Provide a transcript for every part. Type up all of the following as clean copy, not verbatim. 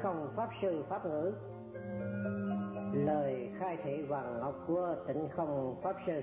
không pháp sư pháp ngữ. Lời khai thị vàng ngọc của Tịnh Không pháp sư.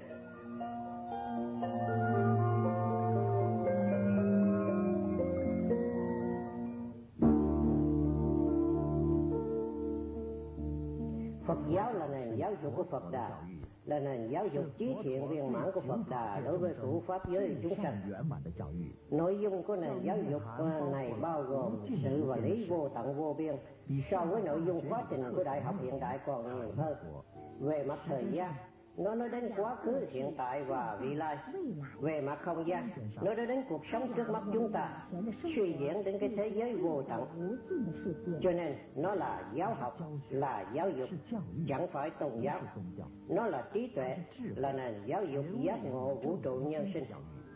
Phật giáo là nền giáo dục của Phật Đà, là nền giáo dục trí thiện viên mãn của Phật Đà đối với thủ pháp giới chúng sanh. Nội dung của nền giáo dục này bao gồm sự và lý vô tận vô biên, so với nội dung quá trình của đại học hiện đại còn nhiều hơn. Về mặt thời gian, nó nói đến quá khứ, hiện tại và vị lai. Về mặt không gian, nó nói đến cuộc sống trước mắt chúng ta, suy diễn đến cái thế giới vô tận. Cho nên nó là giáo học, là giáo dục, chẳng phải tôn giáo. Nó là trí tuệ, là nền giáo dục giác ngộ vũ trụ nhân sinh.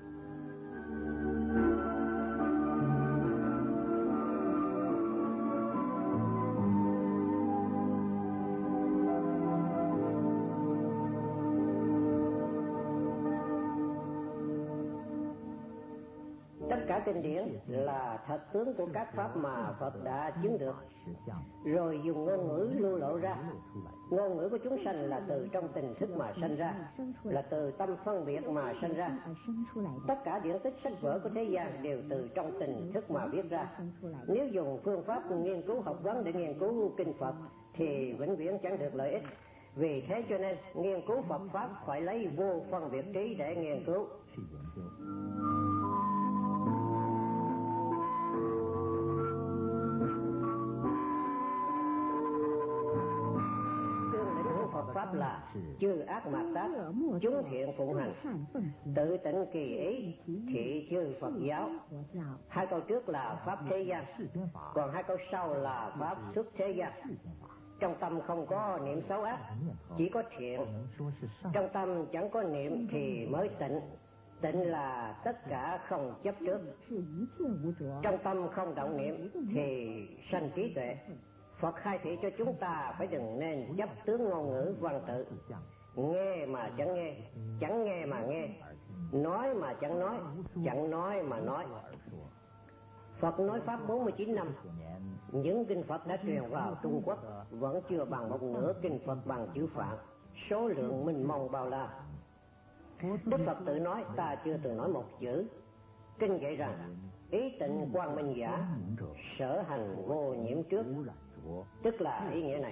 Tất cả kinh điển là thật tướng của các pháp mà Phật đã chứng được, rồi dùng ngôn ngữ lưu lộ ra. Ngôn ngữ của chúng sanh là từ trong tình thức mà sanh ra, là từ tâm phân biệt mà sanh ra. Tất cả điển tích sách vở của thế gian đều từ trong tình thức mà viết ra. Nếu dùng phương pháp nghiên cứu học vấn để nghiên cứu kinh Phật thì vĩnh viễn chẳng được lợi ích. Vì thế cho nên nghiên cứu Phật pháp phải lấy vô phân biệt trí để nghiên cứu. Phật pháp là chư ác mạt tác, chúng thiện phụng hành, tự tịnh kỳ ý, thị chư Phật giáo. Hai câu trước là pháp thế gian, còn hai câu sau là pháp xuất thế gian. Trong tâm không có niệm xấu ác, chỉ có thiện. Trong tâm chẳng có niệm thì mới tịnh. Tịnh là tất cả không chấp trước. Trong tâm không động niệm thì sanh trí tuệ. Phật khai thị cho chúng ta phải đừng nên chấp tướng ngôn ngữ văn tự, nghe mà chẳng nghe, chẳng nghe mà nghe, nói mà chẳng nói, chẳng nói mà nói. Phật nói pháp 49 năm, những kinh Phật đã truyền vào Trung Quốc vẫn chưa bằng một nửa kinh Phật bằng chữ Phạn, số lượng mênh mông bao la. Đức Phật tự nói ta chưa từng nói một chữ. Kinh dạy rằng ý tịnh quang minh giả, sở hành vô nhiễm trước, tức là ý nghĩa này.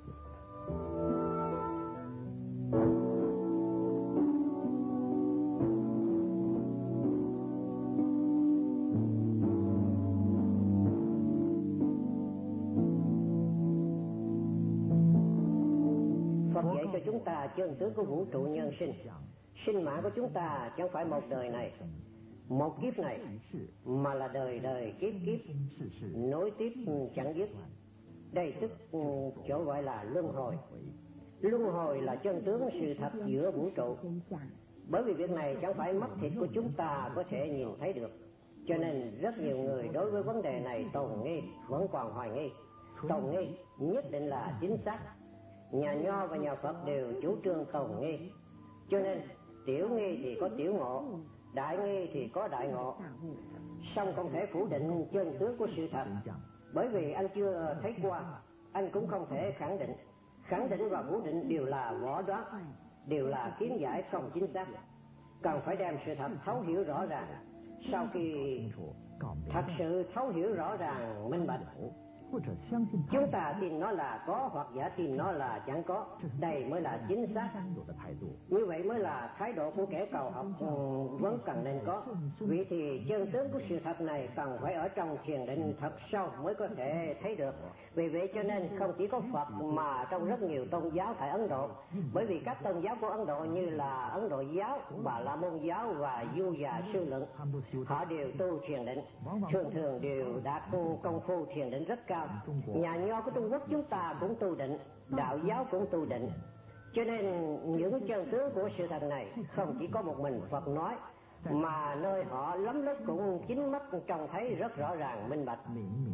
Phật dạy cho chúng ta chân tướng của vũ trụ nhân sinh. Sinh mạng của chúng ta chẳng phải một đời này, một kiếp này, mà là đời đời kiếp kiếp, nối tiếp chẳng dứt. Đây tức chỗ gọi là luân hồi. Luân hồi là chân tướng sự thật giữa vũ trụ. Bởi vì việc này chẳng phải mắt thịt của chúng ta có thể nhìn thấy được, cho nên rất nhiều người đối với vấn đề này tồn nghi, vẫn còn hoài nghi. Tồn nghi nhất định là chính xác. Nhà Nho và nhà Phật đều chủ trương tồn nghi, cho nên tiểu nghi thì có tiểu ngộ, đại nghi thì có đại ngộ. Song không thể phủ định chân tướng của sự thật, bởi vì anh chưa thấy qua, anh cũng không thể khẳng định. Khẳng định và phủ định đều là võ đoán, đều là kiến giải không chính xác. Cần phải đem sự thật thấu hiểu rõ ràng. Sau khi thật sự thấu hiểu rõ ràng minh bạch, chúng ta tin nó là có hoặc giả tin nó là chẳng có. Đây mới là chính xác. Như vậy mới là thái độ của kẻ cầu học vẫn cần nên có. Vì thì chân tướng của sự thật này cần phải ở trong thiền định thật sâu mới có thể thấy được. Vì vậy cho nên không chỉ có Phật mà trong rất nhiều tôn giáo tại Ấn Độ. Bởi vì các tôn giáo của Ấn Độ như là Ấn Độ giáo, Bà La Môn giáo và Du Già Sư Lượng, họ đều tu thiền định, thường thường đều đạt công phu thiền định rất cao. Nhà Nho của Trung Quốc chúng ta cũng tu định, đạo giáo cũng tu định. Cho nên những chân tướng của sự thật này không chỉ có một mình Phật nói, mà nơi họ lắm lúc cũng chính mắt trông thấy rất rõ ràng minh bạch.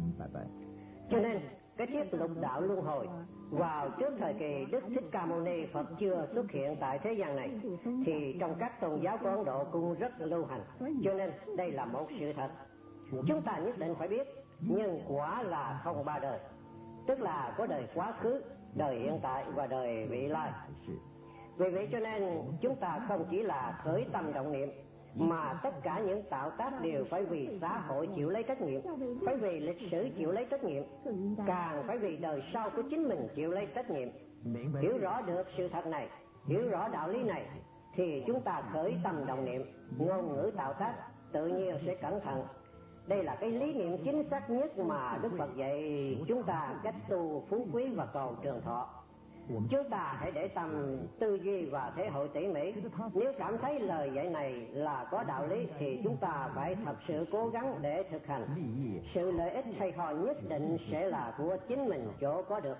Cho nên cái thuyết lục đạo luân hồi vào trước thời kỳ Đức Thích Ca Mâu Ni Phật chưa xuất hiện tại thế gian này, thì trong các tôn giáo của Ấn Độ cũng rất lưu hành. Cho nên đây là một sự thật chúng ta nhất định phải biết. Nhân quả là không ba đời. tức là có đời quá khứ, đời hiện tại và đời vị lai. Vì vậy cho nên chúng ta không chỉ là khởi tâm động niệm, mà tất cả những tạo tác đều phải vì xã hội chịu lấy trách nhiệm, phải vì lịch sử chịu lấy trách nhiệm, càng phải vì đời sau của chính mình chịu lấy trách nhiệm. Hiểu rõ được sự thật này, hiểu rõ đạo lý này, thì chúng ta khởi tâm động niệm, ngôn ngữ tạo tác tự nhiên sẽ cẩn thận. Đây là cái lý niệm chính xác nhất mà Đức Phật dạy chúng ta cách tu phú quý và cầu trường thọ. Chúng ta hãy để tâm tư duy và thể hội tỉ mỉ. Nếu cảm thấy lời dạy này là có đạo lý thì chúng ta phải thật sự cố gắng để thực hành. Sự lợi ích hay ho nhất định sẽ là của chính mình chỗ có được.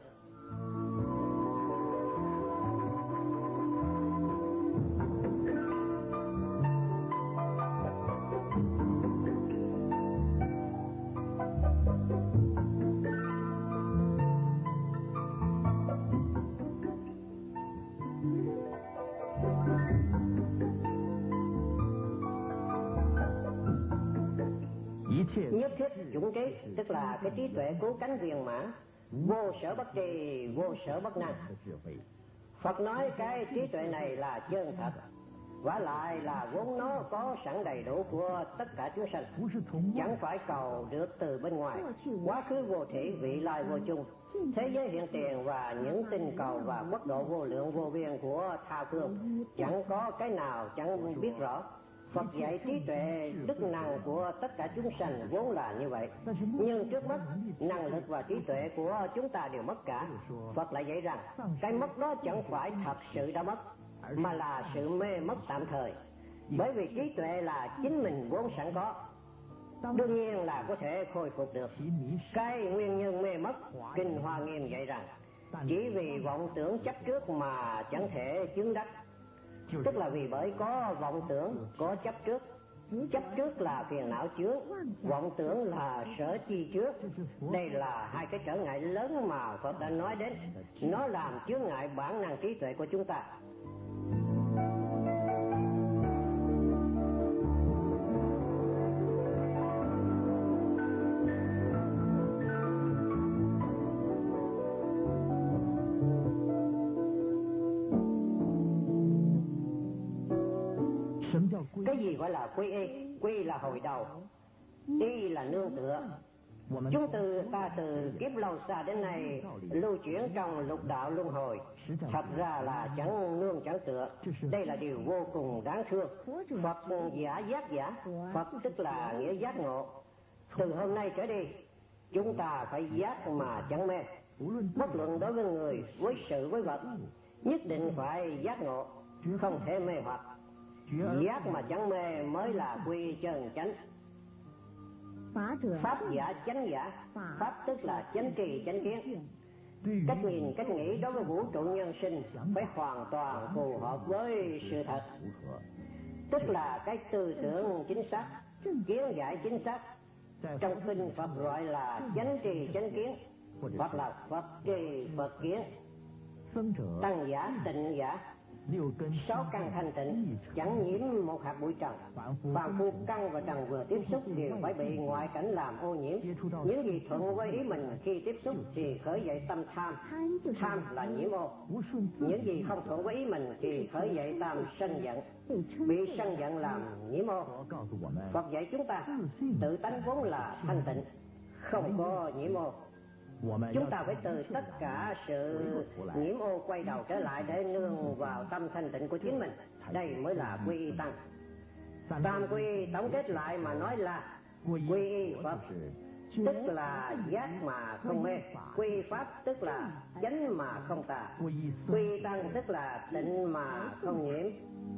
Nhất thiết chủng trí, tức là cái trí tuệ cứu cánh viên mãn, vô sở bất trì, vô sở bất năng. Phật nói cái trí tuệ này là chân thật, vả lại là vốn nó có sẵn đầy đủ của tất cả chúng sanh, chẳng phải cầu được từ bên ngoài. Quá khứ vô thủy, vị lai vô chung, thế giới hiện tiền và những tinh cầu và quốc độ vô lượng vô biên của tha phương, chẳng có cái nào chẳng biết rõ. Phật dạy trí tuệ đức năng của tất cả chúng sanh vốn là như vậy, nhưng trước mắt năng lực và trí tuệ của chúng ta đều mất cả. Phật lại dạy rằng cái mất đó chẳng phải thật sự đã mất, mà là sự mê mất tạm thời, bởi vì trí tuệ là chính mình vốn sẵn có, đương nhiên là có thể khôi phục được. Cái nguyên nhân mê mất, Kinh Hoa Nghiêm dạy rằng chỉ vì vọng tưởng chấp trước mà chẳng thể chứng đắc, tức là vì bởi có vọng tưởng, có chấp trước. Chấp trước là phiền não chướng, vọng tưởng là sở chi trước. Đây là hai cái trở ngại lớn mà Phật đã nói đến, nó làm chướng ngại bản năng trí tuệ của chúng ta. Cái gì gọi là quy y? Quy là hồi đầu, y là nương tựa. Chúng ta từ kiếp lâu xa đến nay lưu chuyển trong lục đạo luân hồi, thật ra là chẳng nương chẳng tựa. Đây là điều vô cùng đáng thương. Phật giả giác giả, Phật tức là nghĩa giác ngộ. Từ hôm nay trở đi, chúng ta phải giác mà chẳng mê. Bất luận đối với người, với sự, với vật, nhất định phải giác ngộ, không thể mê hoặc. Giác mà chẳng mê mới là quy chân chánh. Pháp giả chánh giả, pháp tức là chánh trì chánh kiến. Cách nhìn cách nghĩ đối với vũ trụ nhân sinh phải hoàn toàn phù hợp với sự thật, tức là cái tư tưởng chính xác, kiến giải chính xác. Trong kinh Phật gọi là chánh trì chánh kiến, hoặc là Phật trì Phật kiến. Tăng giả tịnh giả, 6 căn thanh tịnh, chẳng nhiễm một hạt bụi trần. Phàm phu căn và trần vừa tiếp xúc đều phải bị ngoại cảnh làm ô nhiễm. Những gì thuận với ý mình khi tiếp xúc thì khởi dậy tâm tham, tham là nhiễm ô. Những gì không thuận với ý mình thì khởi dậy tâm sân giận, bị sân giận làm nhiễm ô. Phật dạy chúng ta tự tánh vốn là thanh tịnh, không có nhiễm ô. Chúng ta phải từ tất cả sự nhiễm ô quay đầu trở lại để nương vào tâm thanh tịnh của chính mình. Đây mới là quy y tăng. Tam quy tổng kết lại mà nói là quy y Phật, tức là giác mà không mê. Quy y Pháp tức là chánh mà không tà. Quy y tăng tức là tịnh mà không nhiễm.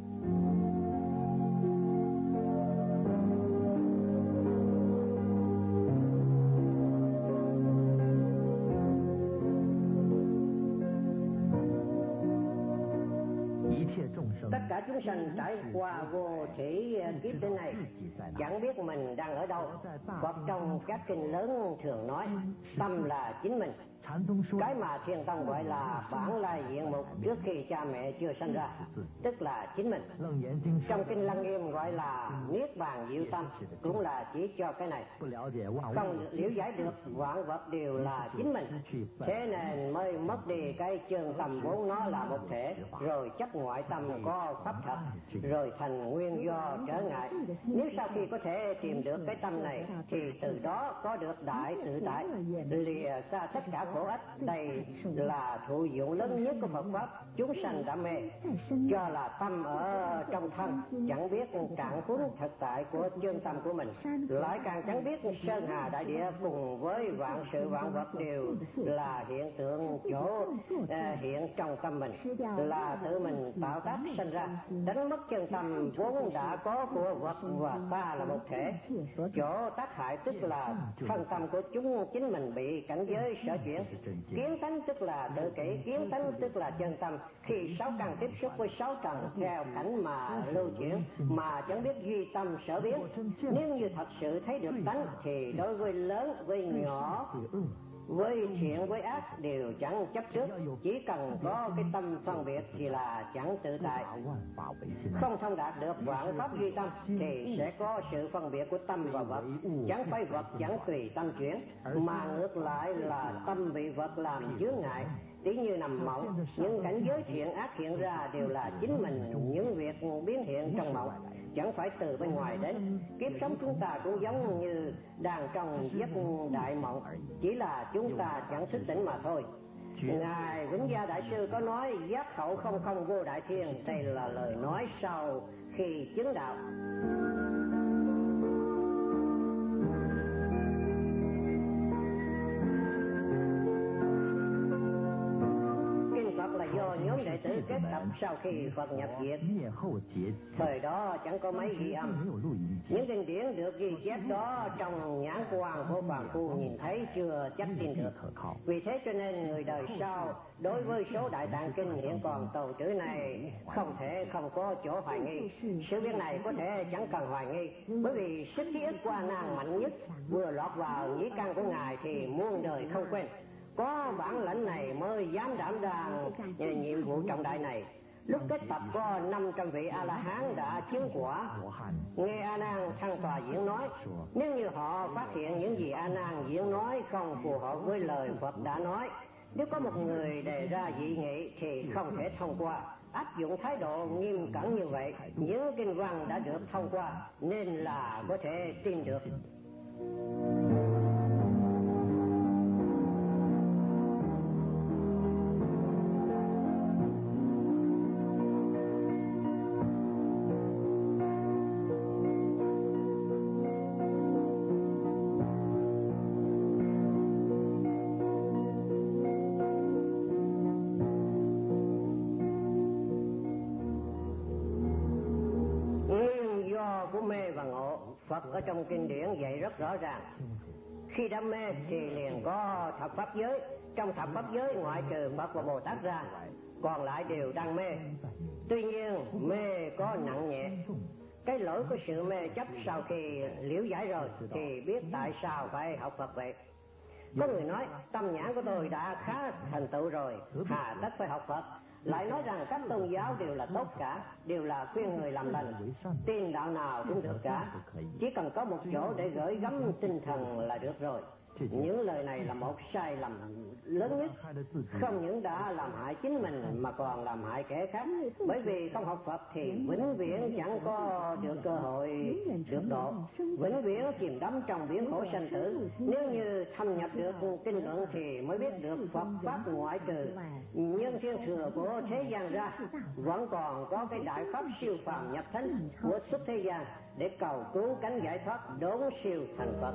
Tất cả chúng sanh trải qua vô thủy kiếp đến nay chẳng biết mình đang ở đâu. Phật trong các kinh lớn thường nói tâm là chính mình, Cái mà Thiền Tông gọi là bản lai diện mục trước khi cha mẹ chưa sanh ra, tức là chính mình. Trong kinh Lăng Nghiêm gọi là niết bàn diệu tâm, cũng là chỉ cho cái này. Không liễu giải được vạn vật đều là chính mình, thế nên mới mất đi cái chân tâm vốn nó là một thể, rồi chấp ngoại tâm có pháp thật, rồi thành nguyên do trở ngại. Nếu sau khi có thể tìm được cái tâm này, thì từ đó có được đại tự tại, lìa xa tất cả khổ ách. Đây là thụ dụng lớn nhất của Phật pháp. Chúng sanh đã mê, cho là tâm ở trong thân, chẳng biết trạng huống thực tại của chân tâm của mình, lại càng chẳng biết sơn hà đại địa cùng với vạn sự vạn vật đều là hiện tượng chỗ hiện trong tâm mình, là tự mình tạo tác sinh ra, đánh mất chân tâm vốn đã có của vật và ta là một thể. Chỗ tác hại tức là thân tâm của chúng chính mình bị cảnh giới sở chuyển. Kiến tánh tức là tự kỷ, kiến tánh tức là chân tâm. Khi sáu căn tiếp xúc với sáu trần theo cảnh mà lưu chuyển, mà chẳng biết duy tâm sở biến. Nếu như thật sự thấy được tánh, thì đối với lớn với nhỏ, với thiện với ác đều chẳng chấp trước, chỉ cần có cái tâm phân biệt thì là chẳng tự tại. Không thông đạt được vạn pháp duy tâm thì sẽ có sự phân biệt của tâm và vật, chẳng phải vật chẳng tùy tâm chuyển, mà ngược lại là tâm bị vật làm chướng ngại. Tí như nằm mộng, những cảnh giới thiện ác hiện ra đều là chính mình những việc biến hiện trong mộng, chẳng phải từ bên ngoài đến. Kiếp sống chúng ta cũng giống như đang trong giấc đại mộng, chỉ là chúng ta chẳng thức tỉnh mà thôi. Ngài Vĩnh Gia Đại Sư có nói giác hậu không không vô đại thiên, đây là lời nói sau khi chứng đạo. Là do nhóm đệ tử kết tập sau khi Phật nhập diệt. Thời đó chẳng có máy ghi âm, những kinh điển được ghi chép đó trong nhãn quan của phàm phu nhìn thấy chưa chắc tin được. Vì thế cho nên người đời sau đối với số Đại Tạng Kinh hiện còn tồn trữ này không thể không có chỗ hoài nghi. Sự việc này có thể chẳng cần hoài nghi, bởi vì sức ký ức của A Nan mạnh nhất vừa lọt vào nhĩ căn của ngài thì muôn đời không quên. Có bản lãnh này mới dám đảm đang nhiệm vụ trọng đại này. Lúc kết tập có 500 vị A-la-hán đã chứng quả. Nghe A Nan thăng tòa diễn nói, nếu như họ phát hiện những gì A Nan diễn nói không phù hợp với lời Phật đã nói, nếu có một người đề ra dị nghị thì không thể thông qua. Áp dụng thái độ nghiêm cẩn như vậy, những kinh văn đã được thông qua nên là có thể tin được. Phật ở trong kinh điển dạy rất rõ ràng, khi đam mê thì liền có thập pháp giới, trong thập pháp giới ngoại trừ Phật và Bồ Tát ra, còn lại đều đang mê. Tuy nhiên mê có nặng nhẹ, cái lỗi của sự mê chấp sau khi liễu giải rồi thì biết tại sao phải học Phật vậy. Có người nói tâm nhãn của tôi đã khá thành tựu rồi, hà tất phải học Phật. Lại nói rằng các tôn giáo đều là tốt cả, đều là khuyên người làm lành, tin đạo nào cũng được cả, chỉ cần có một chỗ để gửi gắm tinh thần là được rồi. Những lời này là một sai lầm lớn nhất, không những đã làm hại chính mình mà còn làm hại kẻ khác. Bởi vì không học Phật thì vĩnh viễn chẳng có được cơ hội được độ, vĩnh viễn chìm đắm trong biển khổ sanh tử. Nếu như thâm nhập được kinh luận thì mới biết được Phật pháp ngoại trừ nhân thiên thừa của thế gian ra, vẫn còn có cái đại pháp siêu phàm nhập thánh của xuất thế gian để cầu cứu cánh giải thoát đốn siêu thành Phật.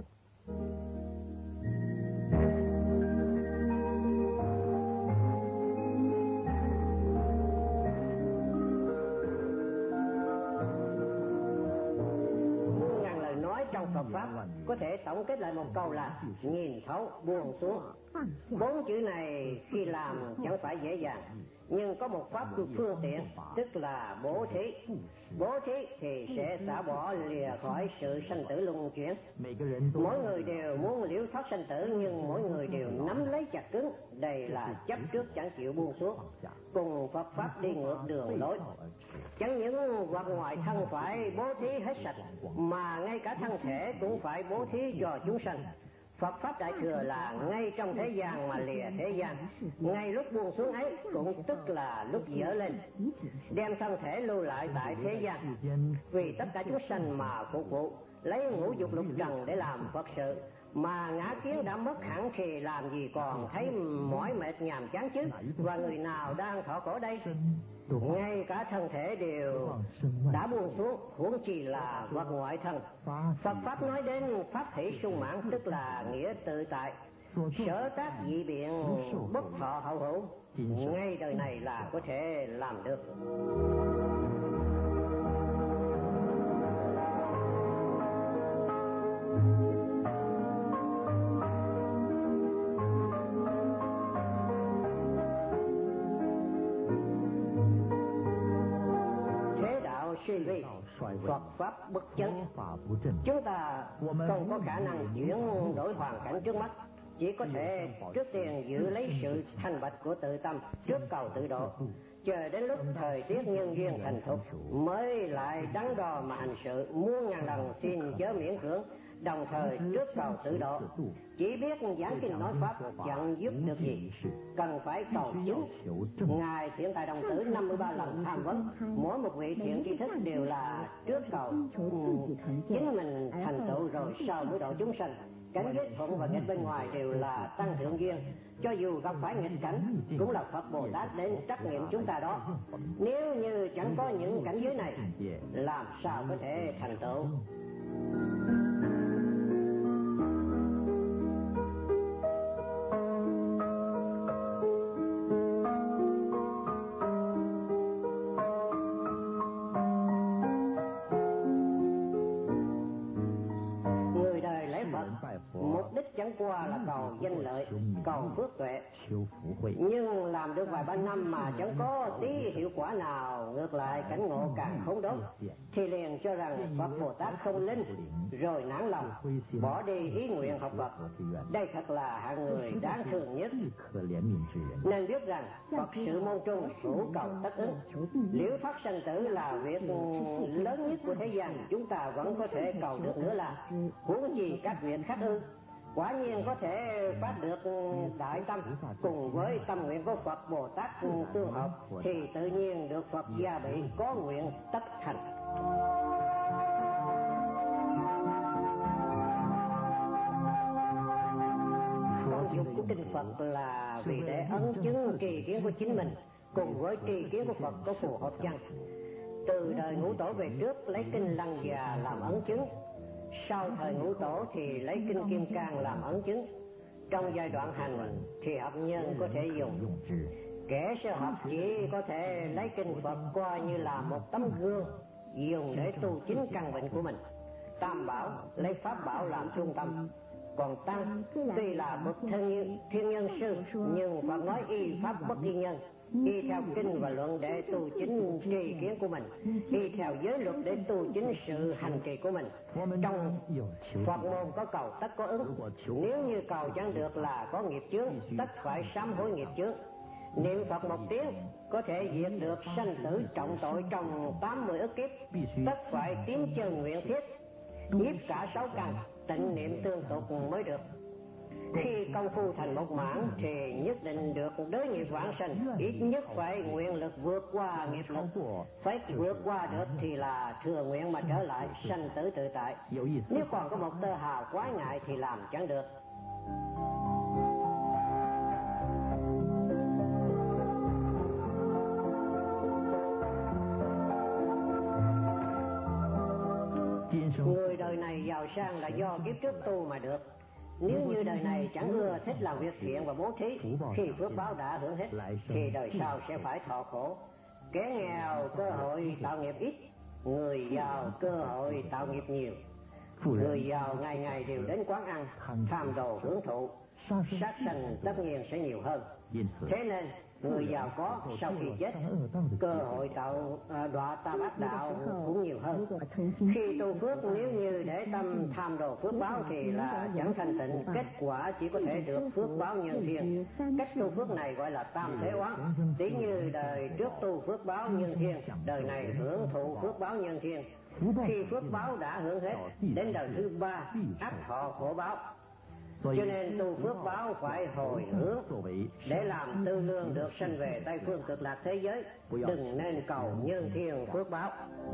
Trong Phật pháp có thể tổng kết lại một câu là nhìn thấu buông xuống. 4 chữ này khi làm chẳng phải dễ dàng, nhưng có một pháp phương tiện, tức là bố thí. Bố thí thì sẽ xả bỏ lìa khỏi sự sanh tử luân chuyển. Mỗi người đều muốn liễu thoát sanh tử, nhưng mỗi người đều nắm lấy chặt cứng, đây là chấp trước chẳng chịu buông xuống, cùng Phật pháp đi ngược đường lối. Chẳng những hoặc ngoại thân phải bố thí hết sạch, mà ngay cả thân thể cũng phải bố thí cho chúng sanh. Phật pháp đại thừa là ngay trong thế gian mà lìa thế gian, ngay lúc buông xuống ấy cũng tức là lúc dở lên, đem thân thể lưu lại tại thế gian, vì tất cả chúng sanh mà phục vụ, lấy ngũ dục lục trần để làm Phật sự. Mà ngã kiến đã mất hẳn thì làm gì còn thấy mỏi mệt nhàm chán chứ? Và người nào đang thọ khổ đây? Ngay cả thân thể đều đã buông xuống, huống chi là vật ngoại thân. Phật pháp nói đến pháp thể sung mãn, tức là nghĩa tự tại, sở tác dị biện, bất thọ hậu hữu. Ngay đời này là có thể làm được. Suy vi, Phật pháp bất chấn, chúng ta không có khả năng chuyển đổi hoàn cảnh trước mắt, chỉ có thể trước tiên giữ lấy sự thanh bạch của tự tâm, trước cầu tự độ, chờ đến lúc thời tiết nhân duyên thành thục mới lại đắn đo mà hành sự. Muôn ngàn lần xin chớ miễn cưỡng, đồng thời trước cầu tự độ. Chỉ biết giảng kinh nói pháp chẳng giúp được gì, cần phải cầu chứng. Ngài Thiện Tài Đồng Tử 53 lần tham vấn, mỗi một vị thiện tri thức đều là trước cầu chính mình thành tựu rồi sau mới độ chúng sanh. Cảnh giới thuận và nghịch bên ngoài đều là tăng thượng duyên, cho dù gặp phải nghịch cảnh cũng là Phật Bồ Tát đến trắc nghiệm chúng ta đó. Nếu như chẳng có những cảnh giới này, làm sao có thể thành tựu? Mục đích chẳng qua là cầu danh lợi, cầu phước tuệ, nhưng làm được vài ba năm mà chẳng có tí hiệu quả nào, ngược lại cảnh ngộ càng khốn đốn, thì liền cho rằng Phật Bồ Tát không linh, rồi nản lòng bỏ đi ý nguyện học Phật. Đây thật là hạng người đáng thương nhất. Nên biết rằng Phật sự môn trung hữu cầu tất ứng, liễu thoát sanh tử là việc lớn nhất của thế gian, chúng ta vẫn có thể cầu được nữa là huống gì các việc khác ư? Quả nhiên có thể phát được đại tâm cùng với tâm nguyện của Phật Bồ Tát tương hợp, thì tự nhiên được Phật gia bị, có nguyện tất thành. Công dụng của kinh Phật là vì để ấn chứng tri kiến của chính mình cùng với tri kiến của Phật có phù hợp chăng. Từ đời Ngũ Tổ về trước lấy kinh Lăng Già làm ấn chứng, sau thời Ngũ Tổ thì lấy kinh Kim Cang làm ấn chứng. Trong giai đoạn hành thì học nhân có thể dùng, kẻ sơ học chỉ có thể lấy kinh Phật coi như là một tấm gương dùng để tu chính căn bệnh của mình. Tam bảo lấy pháp bảo làm trung tâm, còn tăng tuy là bậc thiên nhân sư, nhưng Phật nói y pháp bất y nhân, y theo kinh và luận để tu chính tri kiến của mình, y theo giới luật để tu chính sự hành trì của mình. Trong Phật môn có cầu tất có ứng, nếu như cầu chẳng được là có nghiệp chướng, tất phải sám hối nghiệp chướng. Niệm Phật một tiếng có thể diệt được sanh tử trọng tội trong 80 ức kiếp, tất phải tiến chân nguyện thiết, nhiếp cả 6 căn, tịnh niệm tương tục mới được. Khi công phu thành một mãn thì nhất định được đối nghiệp vãng sanh, ít nhất phải nguyện lực vượt qua nghiệp lực, phải vượt qua được thì là thừa nguyện mà trở lại sanh tử tự tại. Nếu còn có một tơ hào quái ngại thì làm chẳng được. Người đời này giàu sang là do kiếp trước tu mà được. Nếu như đời này chẳng ưa thích làm việc thiện và bố thí, khi phước báo đã hưởng hết thì đời sau sẽ phải thọ khổ. Kẻ nghèo cơ hội tạo nghiệp ít, người giàu cơ hội tạo nghiệp nhiều. Người giàu ngày ngày đều đến quán ăn, tham đồ hưởng thụ, sát sanh tất nhiên sẽ nhiều hơn. Thế nên người giàu có sau khi chết, cơ hội đọa tam ác đạo cũng nhiều hơn. Khi tu phước nếu như để tâm tham đồ phước báo thì là chẳng thanh tịnh, kết quả chỉ có thể được phước báo nhân thiên. Cách tu phước này gọi là tam thế oán. Tí như đời trước tu phước báo nhân thiên, đời này hưởng thụ phước báo nhân thiên. Khi phước báo đã hưởng hết, đến đời thứ ba ắt thọ khổ báo. Cho nên tu phước báo phải hồi hướng để làm tư lương được sanh về Tây phương cực lạc thế giới, đừng nên cầu nhân thiên phước báo.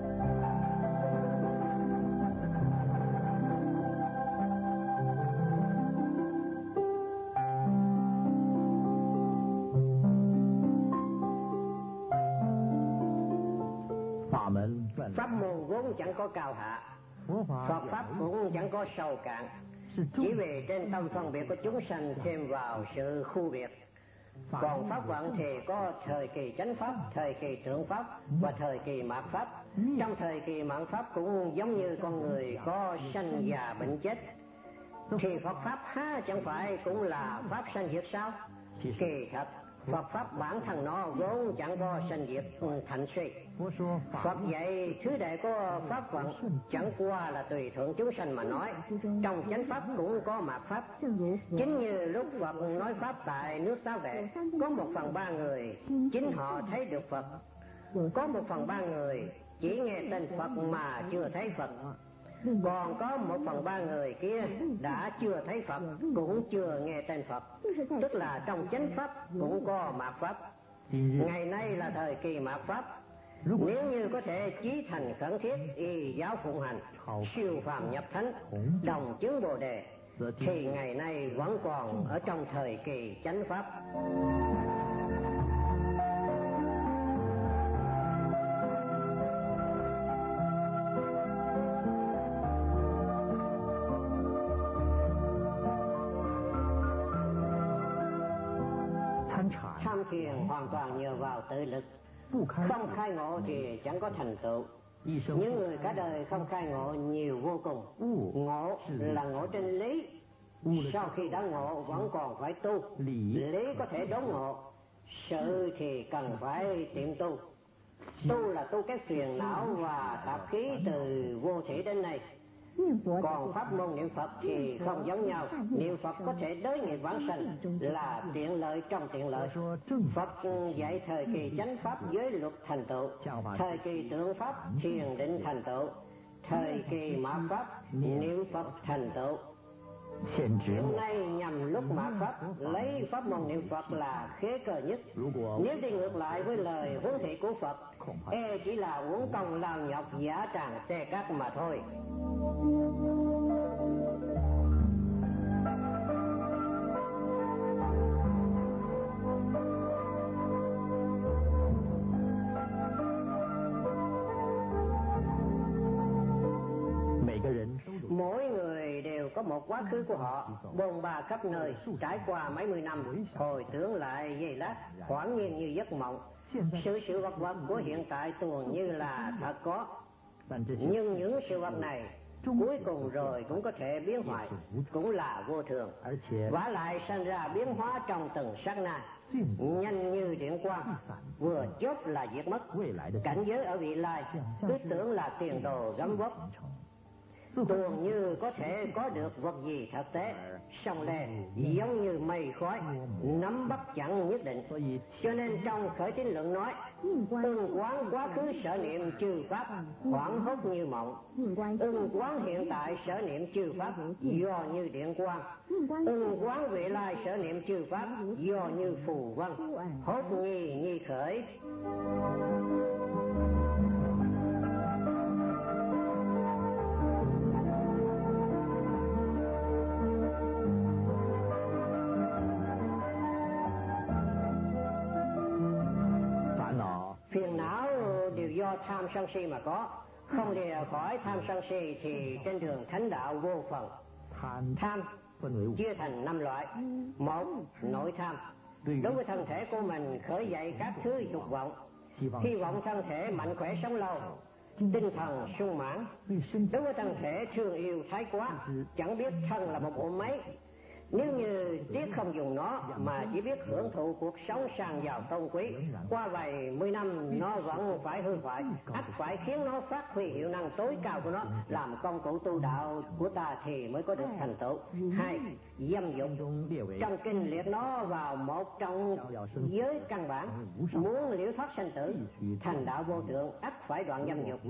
Pháp môn vốn chẳng có cao hạ, Phật pháp cũng chẳng có sâu cạn, chỉ vì trên tâm phân biệt của chúng sanh thêm vào sự khu biệt. Còn pháp vận thì có thời kỳ chánh pháp, thời kỳ tượng pháp và thời kỳ mạt pháp. Trong thời kỳ mạt pháp cũng giống như con người có sanh già bệnh chết, thì Phật pháp há chẳng phải cũng là pháp sanh diệt sao? Kỳ thật Phật pháp bản thân nó vốn chẳng có sanh diệt thành suy. Phật dạy thứ đệ của pháp vận chẳng qua là tùy thuận chúng sanh mà nói. Trong chánh pháp cũng có mạt pháp. Chính như lúc Phật nói pháp tại nước Xá Vệ, có 1/3 người chính họ thấy được Phật, có 1/3 người chỉ nghe tên Phật mà chưa thấy Phật, còn có 1/3 người kia đã chưa thấy Phật cũng chưa nghe tên Phật. Tức là trong chánh pháp cũng có mạt pháp. Ngày nay là thời kỳ mạt pháp. Nếu như có thể chí thành khẩn thiết y giáo phụng hành, siêu phàm nhập thánh, đồng chứng Bồ đề, thì ngày nay vẫn còn ở trong thời kỳ chánh pháp. Tham thiền hoàn toàn nhờ vào tự lực, không khai ngộ thì chẳng có thành tựu. Những người cả đời không khai ngộ nhiều vô cùng. Ngộ là ngộ trên lý, sau khi đã ngộ vẫn còn phải tu. Lý có thể đốn ngộ, sự thì cần phải tiệm tu. Tu là tu các phiền não và tạp khí từ vô thủy đến nay. Còn pháp môn niệm Phật thì không giống nhau. Niệm Phật có thể đối nghiệp vãng sanh, là tiện lợi trong tiện lợi. Phật dạy thời kỳ chánh pháp giới luật thành tựu, thời kỳ tượng pháp thiền định thành tựu, thời kỳ mạt pháp niệm Phật thành tựu. Hôm nay nhằm lúc mạt pháp lấy pháp môn niệm Phật là khế cơ nhất. Nếu đi ngược lại với lời huấn thị của Phật, chỉ là uổng công lao nhọc giả tràng xe cát mà thôi. Mỗi người đều có một quá khứ của họ, bôn ba khắp nơi, trải qua mấy mươi năm, hồi tưởng lại giây lát, hoảng nhiên như giấc mộng. Sự vật vật của hiện tại tuồn như là thật có, nhưng những sự vật này cuối cùng rồi cũng có thể biến hoại, cũng là vô thường, vả lại sanh ra biến hóa trong từng sát na, nhanh như điện quang, vừa chớp là diệt mất. Cảnh giới ở vị lai cứ tưởng là tiền đồ gấm vóc, tuồn như có thể có được vật gì thực tế, song lề giống như mây khói, nắm bắt chẳng nhất định. Cho nên trong khởi tín luận nói, ưng quán quá khứ sở niệm chư pháp, hoảng hốt như mộng. Ưng quán hiện tại sở niệm chư pháp, do như điện quang. Ưng quán vị lai sở niệm chư pháp, do như phù vân, hốt nhi khởi. Phiền não đều do tham sân si mà có, không lìa khỏi tham sân si thì trên đường thánh đạo vô phần. Tham chia thành 5 loại. 1. Nội tham, đối với thân thể của mình khởi dậy các thứ dục vọng, hy vọng thân thể mạnh khỏe sống lâu, tinh thần sung mãn. Đối với thân thể thương yêu thái quá, chẳng biết thân là một bộ máy, Nếu như tiếc không dùng nó mà chỉ biết hưởng thụ cuộc sống sang giàu tôn quý, qua vài 10 năm nó vẫn phải hư hoại, ắt phải khiến nó phát huy hiệu năng tối cao của nó làm công cụ tu đạo của ta thì mới có được thành tựu. Hai, dâm dục. Trong kinh liệt nó vào một trong giới căn bản, muốn liễu thoát sanh tử, thành đạo vô thượng, ắt phải đoạn dâm dục.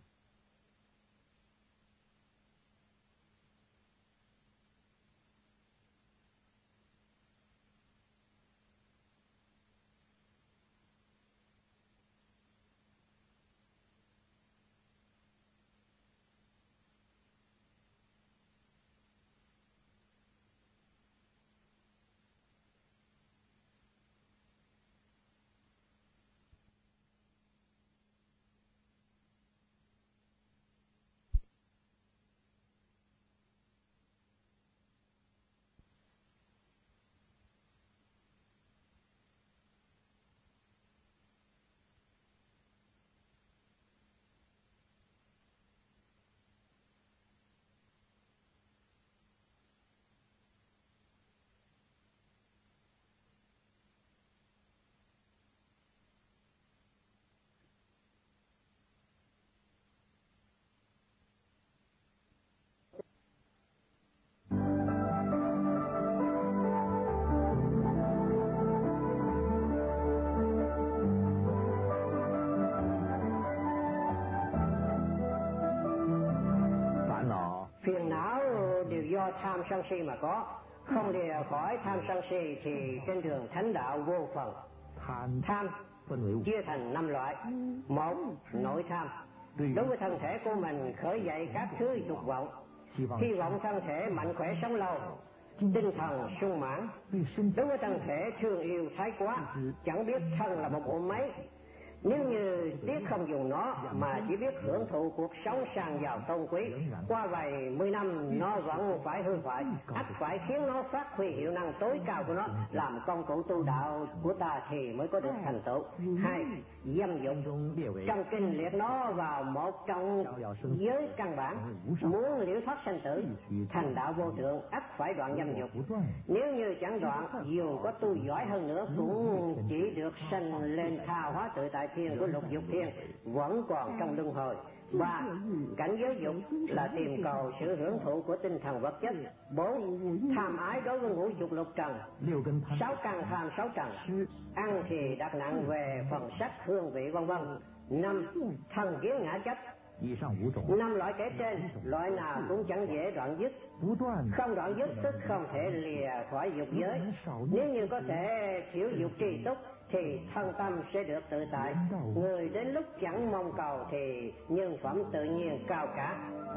Phiền não đều do tham sân si mà có, không lìa khỏi tham sân si thì trên đường thánh đạo vô phần. Tham chia thành 5 loại. Một, nội tham. Đối với thân thể của mình khởi dậy các thứ dục vọng, hy vọng thân thể mạnh khỏe sống lâu, tinh thần sung mãn. Đối với thân thể thương yêu thái quá, chẳng biết thân là một bộ máy. Nếu như tiếc không dùng nó mà chỉ biết hưởng thụ cuộc sống sang giàu tôn quý, qua vài 10 năm nó vẫn phải hư hoại, ắt phải khiến nó phát huy hiệu năng tối cao của nó làm công cụ tu đạo của ta thì mới có được thành tựu. Hai, dâm dục. Trong kinh liệt nó vào một trong giới căn bản, muốn liễu thoát sanh tử, thành đạo vô thượng, ắt phải đoạn dâm dục. Nếu như chẳng đoạn, dù có tu giỏi hơn nữa cũng chỉ được sanh lên tha hóa tự tại thiên của lục dục thiên, vẫn còn trong luân hồi. Ba, cảnh giới dục là tìm cầu sự hưởng thụ của tinh thần vật chất. Bốn, tham ái đối với ngũ dục lục trần. 6 căn tham 6 trần. Ăn thì đặt nặng về phần sắc hương vị vân vân. 5, thần kiến ngã chấp. 5 loại kể trên, loại nào cũng chẳng dễ đoạn dứt. Không đoạn dứt tức không thể lìa khỏi dục giới. Nếu như có thể thiểu dục trì túc thì thân tâm sẽ được tự tại. Người đến lúc chẳng mong cầu thì nhân phẩm tự nhiên cao cả.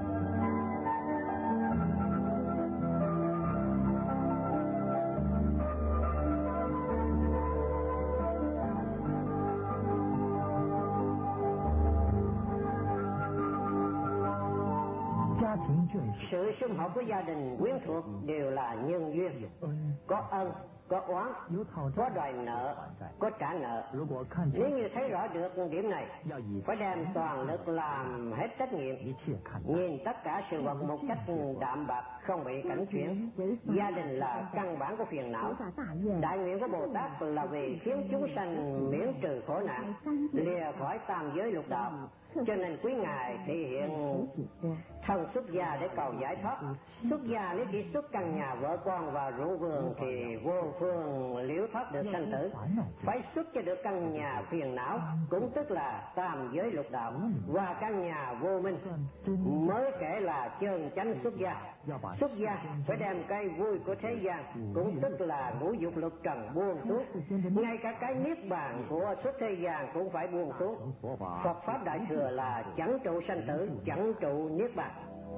Sự sum họp của gia đình quyến thuộc đều là nhân duyên, có ân, có oán, có đòi nợ, có trả nợ. Nếu như thấy rõ được điểm này, phải đem toàn lực làm hết trách nhiệm, nhìn tất cả sự vật một cách đạm bạc, không bị cảnh chuyển. Gia đình là căn bản của phiền não. Đại nguyện của Bồ Tát là vì khiến chúng sanh miễn trừ khổ nạn, lìa khỏi tam giới lục đạo. Cho nên quý ngài thể hiện thân xuất gia để cầu giải thoát. Xuất gia nếu chỉ xuất căn nhà vợ con và ruộng vườn thì vô phương liễu thoát được sanh tử. Phải xuất cho được căn nhà phiền não, cũng tức là tam giới lục đạo, và căn nhà vô minh mới kể là chân chánh xuất gia. Xuất gia phải đem cái vui của thế gian, cũng tức là ngũ dục lục trần buông xuống. Ngay cả cái niết bàn của xuất thế gian cũng phải buông xuống. Phật pháp đại thừa là chẳng trụ sanh tử, chẳng trụ niết bàn.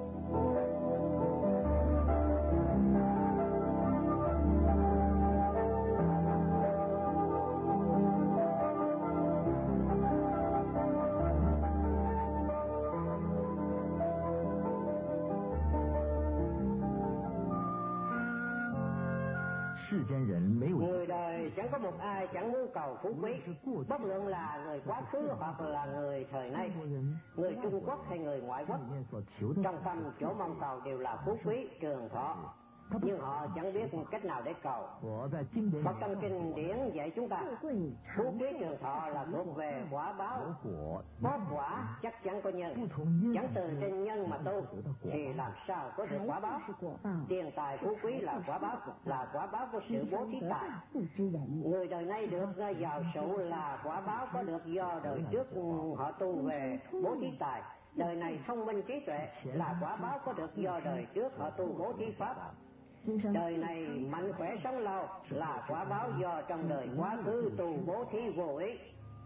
Người đời chẳng có một ai chẳng muốn cầu phú quý, bất luận là người quá khứ hoặc là người thời nay, người Trung Quốc hay người ngoại quốc. Trong tâm chỗ mong cầu đều là phú quý, trường thọ. nhưng họ chẳng biết cách nào để cầu. Phật trong kinh điển dạy chúng ta phú quý trường thọ là thuộc về quả báo, có quả chắc chắn có nhân, chẳng từ trên nhân mà tu thì làm sao có được quả báo. Tiền tài phú quý là quả báo của sự bố thí tài. Người đời nay được giàu sụ là quả báo có được do đời trước họ tu về bố thí tài. Đời này thông minh trí tuệ là quả báo có được do đời trước họ tu bố thí pháp. Đời này mạnh khỏe sống lâu là quả báo do trong đời quá khứ tu bố thí vô ý.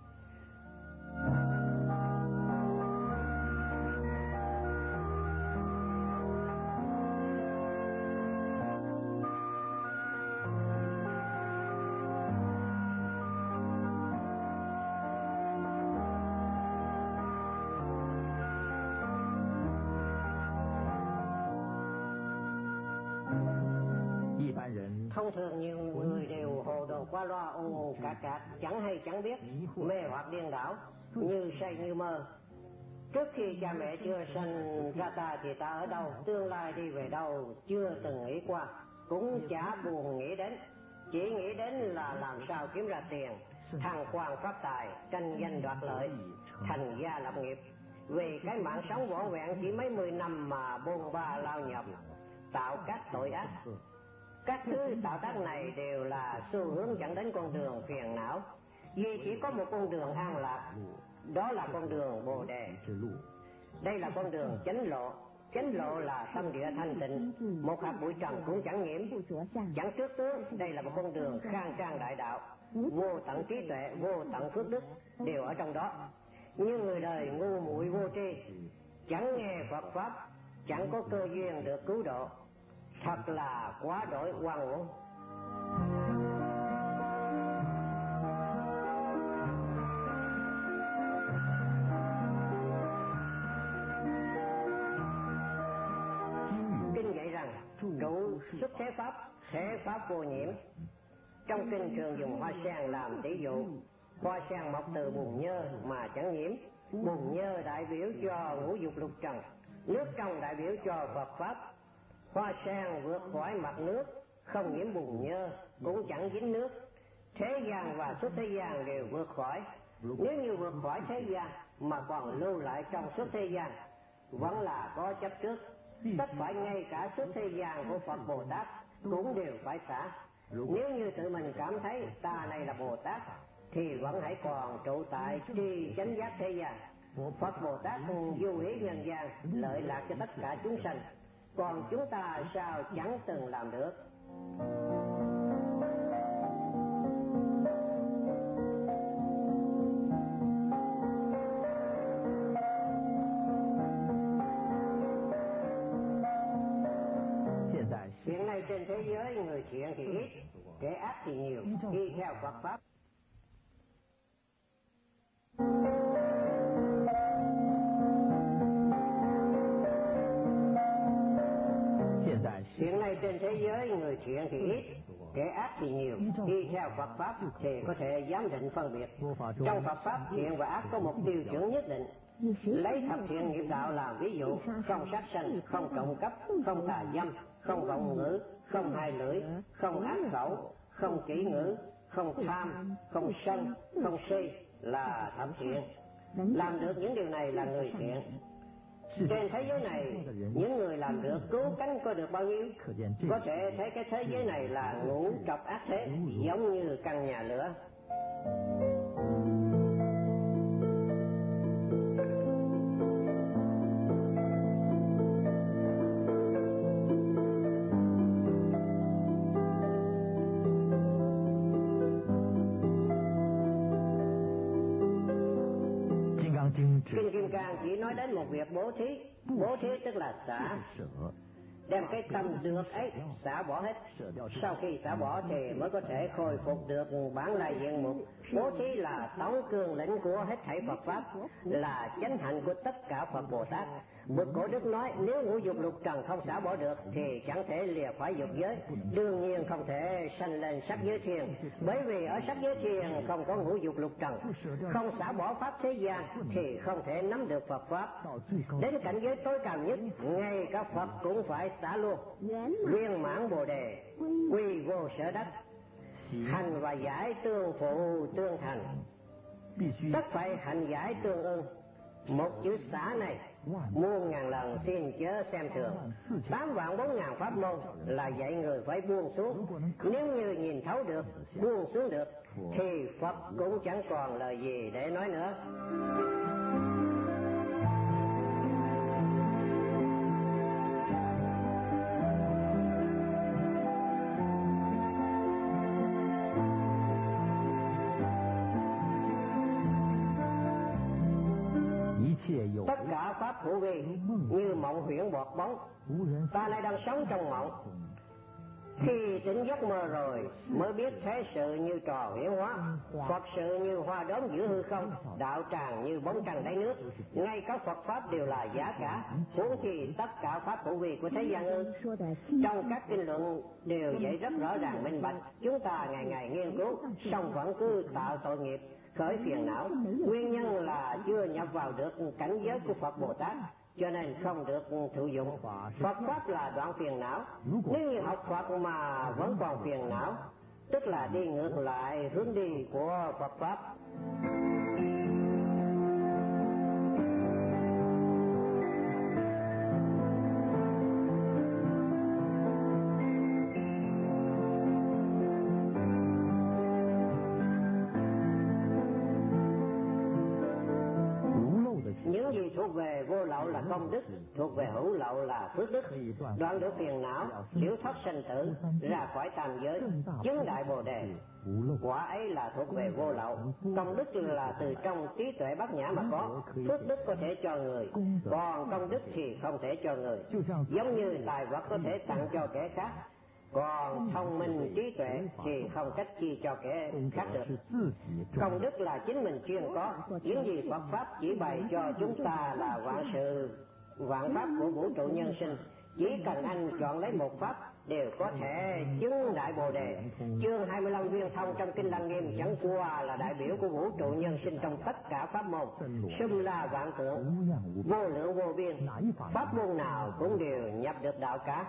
Thông thường nhiều người đều hồ đồ qua loa, ồn ồn cạc, chẳng hay chẳng biết, mê hoặc điên đảo, như say như mơ. Trước khi cha mẹ chưa sanh ra ta thì ta ở đâu, tương lai đi về đâu chưa từng nghĩ qua, cũng chả buồn nghĩ đến, chỉ nghĩ đến là làm sao kiếm ra tiền, thăng quan phát tài, tranh danh đoạt lợi, thành gia lập nghiệp. Vì cái mạng sống vỏn vẹn chỉ mấy 10 năm mà bôn ba lao nhập, tạo các tội ác. Các thứ tạo tác này đều là xu hướng dẫn đến con đường phiền não, vì chỉ có một con đường an lạc, đó là con đường Bồ Đề. Đây là con đường chánh lộ. Chánh lộ là tâm địa thanh tịnh, một hạt bụi trần cũng chẳng nhiễm, chẳng trước tướng. Đây là một con đường khang trang đại đạo, vô tận trí tuệ, vô tận phước đức đều ở trong đó. Nhưng người đời ngu muội vô tri, chẳng nghe Phật pháp, chẳng có cơ duyên được cứu độ, thật là quá đổi oan uổng. Kinh dạy rằng trụ xuất thế pháp vô nhiễm. Trong kinh thường dùng hoa sen làm tỷ dụ. Hoa sen mọc từ bùn nhơ mà chẳng nhiễm. Bùn nhơ đại biểu cho ngũ dục lục trần, nước trong đại biểu cho Phật pháp. Hoa sen vượt khỏi mặt nước, không nhiễm bùn nhơ, cũng chẳng dính nước. Thế gian và xuất thế gian đều vượt khỏi. Nếu như vượt khỏi thế gian mà còn lưu lại trong xuất thế gian, vẫn là có chấp trước. Tất phải ngay cả xuất thế gian của Phật Bồ Tát cũng đều phải xả. Nếu như tự mình cảm thấy ta này là Bồ Tát, thì vẫn hãy còn trụ tại tri chánh giác thế gian. Phật Bồ Tát du hí nhân gian, lợi lạc cho tất cả chúng sanh, còn chúng ta sao chẳng từng làm được. Hiện nay trên thế giới người thiện thì ít, kẻ ác thì nhiều, đi theo Phật pháp. Hiện nay trên thế giới người thiện thì ít, kẻ ác thì nhiều, đi theo Phật pháp thì có thể giám định phân biệt. Trong Phật pháp thiện và ác có một tiêu chuẩn nhất định. Lấy thập thiện nghiệp đạo làm ví dụ: không sát sanh, không trộm cắp, không tà dâm, không vọng ngữ, không hai lưỡi, không ác khẩu, không kỹ ngữ, không tham, không sân, không si là thập thiện. Làm được những điều này là người thiện. Trên thế giới này, những người làm được cứu cánh có được bao nhiêu? Có thể thấy cái thế giới này là ngũ trọc ác thế, giống như căn nhà lửa. Kinh Kim Cang chỉ nói đến một việc bố thí. Bố thí tức là xả, đem cái tâm được ấy xả bỏ hết. Sau khi xả bỏ thì mới có thể khôi phục được bản lai diện mục. Bố thí là tổng cương lĩnh của hết thảy Phật pháp, là chánh hạnh của tất cả Phật Bồ Tát. Bậc Cổ Đức nói nếu ngũ dục lục trần không xả bỏ được thì chẳng thể lìa khỏi dục giới, đương nhiên không thể sanh lên sắc giới thiền, bởi vì ở sắc giới thiền không có ngũ dục lục trần. Không xả bỏ pháp thế gian thì không thể nắm được Phật pháp. Đến cảnh giới tối cao nhất, ngay cả Phật cũng phải xả luôn. Viên mãn Bồ Đề, quy vô sở đắc, hành và giải tương phụ tương thành, tất phải hành giải tương ưng. Một chữ xả này muôn ngàn lần xin chớ xem thường. 8.400.000 pháp môn là dạy người phải buông xuống. Nếu như nhìn thấu được, buông xuống được thì Phật cũng chẳng còn lời gì để nói nữa. Tất cả pháp hữu vi như mộng huyễn bọt bóng, ta lại đang sống trong mộng. Khi tỉnh giấc mơ rồi mới biết thế sự như trò huyễn hóa, Phật sự như hoa đốm giữa hư không, đạo tràng như bóng trăng đáy nước. Ngay cả Phật pháp đều là giả cả, huống chi tất cả pháp hữu vi của thế gian ư? Trong các kinh luận đều dạy rất rõ ràng minh bạch. Chúng ta ngày ngày nghiên cứu, song vẫn cứ tạo tội nghiệp, khởi phiền não. Nguyên nhân là chưa nhập vào được cảnh giới của Phật Bồ Tát, cho nên không được thụ dụng. Phật pháp là đoạn phiền não. Nếu như học Phật mà vẫn còn phiền não, tức là đi ngược lại hướng đi của Phật pháp. Những gì thuộc về vô lậu là công đức, thuộc về hữu lậu là phước đức. Đoạn được phiền não, siêu thoát sanh tử, ra khỏi tam giới, chứng đại Bồ Đề. Quả ấy là thuộc về vô lậu. Công đức là từ trong trí tuệ bát nhã mà có. Phước đức có thể cho người, còn công đức thì không thể cho người. Giống như tài vật có thể tặng cho kẻ khác, còn thông minh trí tuệ thì không cách chi cho kẻ khác được. Công đức là chính mình chuyên có. Những gì Phật pháp chỉ bày cho chúng ta là vạn pháp của vũ trụ nhân sinh. Chỉ cần anh chọn lấy một pháp đều có thể chứng đại Bồ Đề. Chương 25 viên thông trong kinh Lăng Nghiêm chẳng qua là đại biểu của vũ trụ nhân sinh trong tất cả pháp môn. Sum la vạn tượng, vô lượng vô biên, pháp môn nào cũng đều nhập được đạo cả.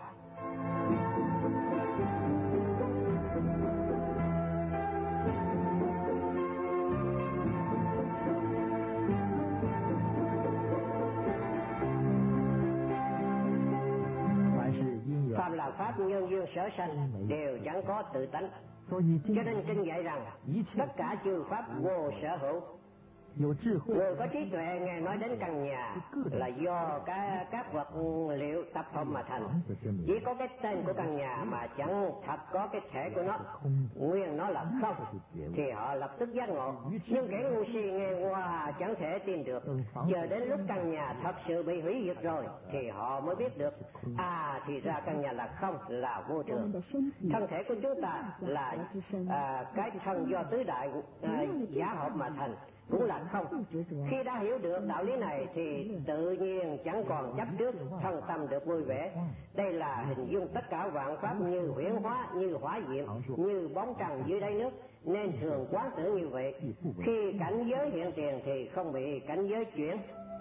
Phạm là pháp nhân duyên sở sanh đều chẳng có tự tánh, cho nên kinh dạy rằng tất cả chư pháp vô sở hữu. Người có trí tuệ nghe nói đến căn nhà là do các vật liệu tập hợp mà thành. Chỉ có cái tên của căn nhà mà chẳng thật có cái thể của nó, nguyên nó là không, thì họ lập tức giác ngộ. Nhưng kẻ ngu si nghe qua chẳng thể tin được, chờ đến lúc căn nhà thật sự bị hủy diệt rồi thì họ mới biết được, thì ra căn nhà là không, là vô thường. Thân thể của chúng ta là cái thân do tứ đại giả hợp mà thành, cũng là không. Khi đã hiểu được đạo lý này thì tự nhiên chẳng còn chấp trước, thân tâm được vui vẻ. Đây là hình dung tất cả vạn pháp như huyễn hóa, như hỏa diệm, như bóng trăng dưới đáy nước, nên thường quán tưởng như vậy. Khi cảnh giới hiện tiền thì không bị cảnh giới chuyển.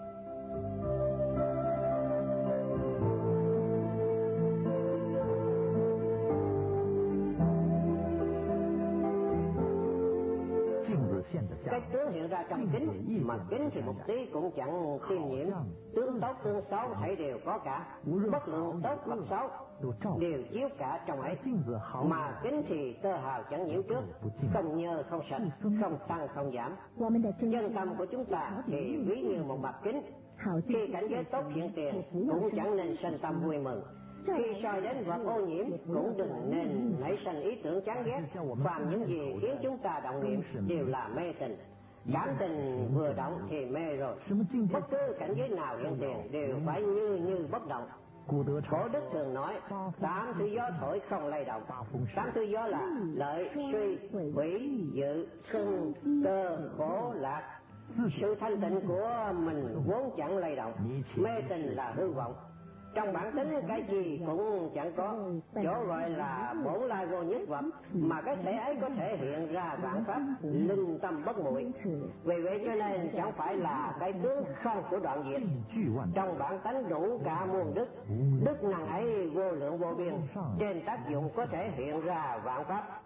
Cái tướng hiện ra trong kính, mà kính thì một tí cũng chẳng tiêm nhiễm. Tướng tốt tướng xấu thảy đều có cả, bất luận tốt hoặc xấu đều chiếu cả trong ấy. Mà kính thì tơ hào chẳng nhiễm trước, không nhơ không sạch, không tăng không giảm. Chân tâm của chúng ta thì ví như một mặt kính. Khi cảnh giới tốt hiện tiền cũng chẳng nên sanh tâm vui mừng. Khi soi đến vật ô nhiễm cũng đừng nên nảy sanh ý tưởng chán ghét. Phàm những gì khiến chúng ta động niệm đều là mê tình. Cảm tình vừa động thì mê rồi. Bất cứ cảnh giới nào hiện tiền đều phải như bất động. Cổ đức thường nói 8 thứ gió thổi không lay động. 8 thứ gió là lợi, suy, hủy, dự, xưng, cơ, khổ, lạc. Sự thanh tịnh của mình vốn chẳng lay động, mê tình là hư vọng. Trong bản tính cái gì cũng chẳng có, chỗ gọi là bổn lai vô nhất vật, mà cái thể ấy có thể hiện ra vạn pháp, linh tâm bất muội. Vì vậy cho nên chẳng phải là cái tướng không của đoạn diệt. Trong bản tánh đủ cả muôn đức, đức năng ấy vô lượng vô biên, trên tác dụng có thể hiện ra vạn pháp.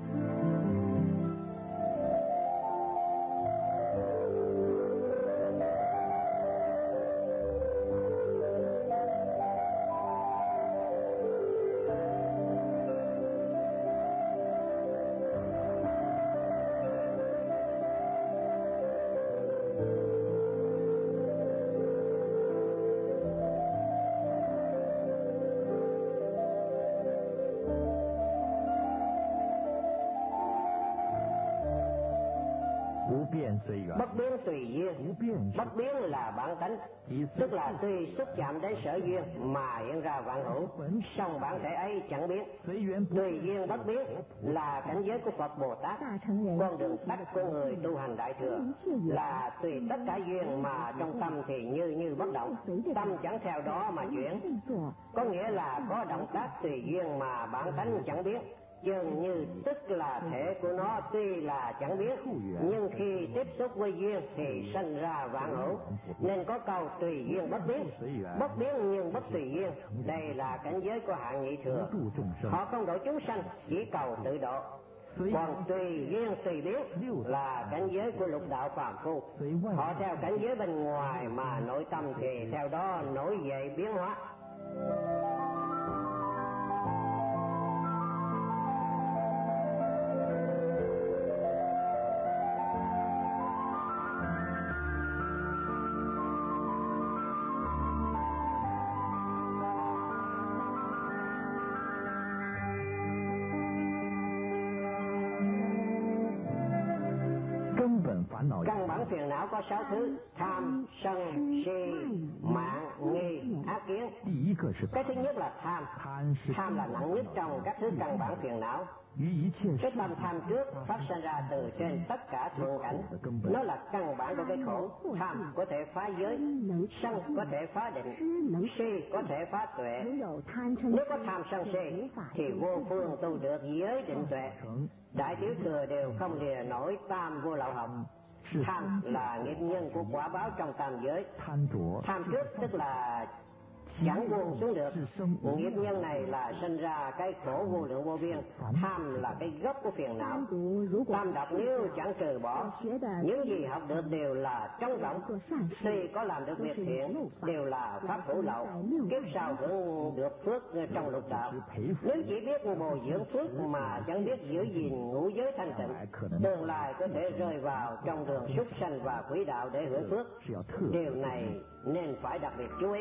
Bất biến tùy duyên, bất biến là bản tánh, tức là tuy xúc chạm đến sở duyên mà hiện ra vạn hữu, song bản thể ấy chẳng biến. Tùy duyên bất biến là cảnh giới của Phật Bồ Tát, con đường tắt của người tu hành đại thừa là tùy tất cả duyên mà trong tâm thì như bất động, tâm chẳng theo đó mà chuyển, có nghĩa là có động tác tùy duyên mà bản tánh chẳng biến. Dường như tức là thể của nó tuy là chẳng biết, nhưng khi tiếp xúc với duyên thì sinh ra vạn hữu, nên có câu tùy duyên bất biến. Bất biến nhưng bất tùy duyên, đây là cảnh giới của hạng nhị thừa. Họ không độ chúng sanh, chỉ cầu tự độ. Còn tùy duyên tùy biến là cảnh giới của lục đạo phàm phu. Họ theo cảnh giới bên ngoài mà nội tâm thì theo đó nổi dậy biến hóa. Căn bản phiền não có 6 thứ: tham, sân, si, mạng, nghi, ác kiến. Cái thứ nhất là tham. Tham là nặng nhất trong các thứ căn bản phiền não. Cái tâm tham trước phát sinh ra từ trên tất cả thuận cảnh. Nó là căn bản của cái khổ. Tham có thể phá giới, sân có thể phá định, si có thể phá tuệ. Nếu có tham sân si thì vô phương tu được giới định tuệ. Đại tiểu thừa đều không lìa nổi tam vô lậu học. Tham là nghiệp nhân của quả báo trong tam giới. Tham trước tức là chẳng buông xuống được. Nghiệp nhân này là sinh ra cái khổ vô lượng vô biên. Tham là cái gốc của phiền não. Tam độc nếu chẳng trừ bỏ, những gì học được đều là trống rỗng. Tuy có làm được việc thiện đều là pháp hữu lậu, kiếp sau hưởng được phước trong lục đạo. Nếu chỉ biết bồi dưỡng phước mà chẳng biết giữ gìn ngũ giới thanh tịnh, tương lai có thể rơi vào trong đường súc sanh và quỷ đạo để hưởng phước. Điều này nên phải đặc biệt chú ý.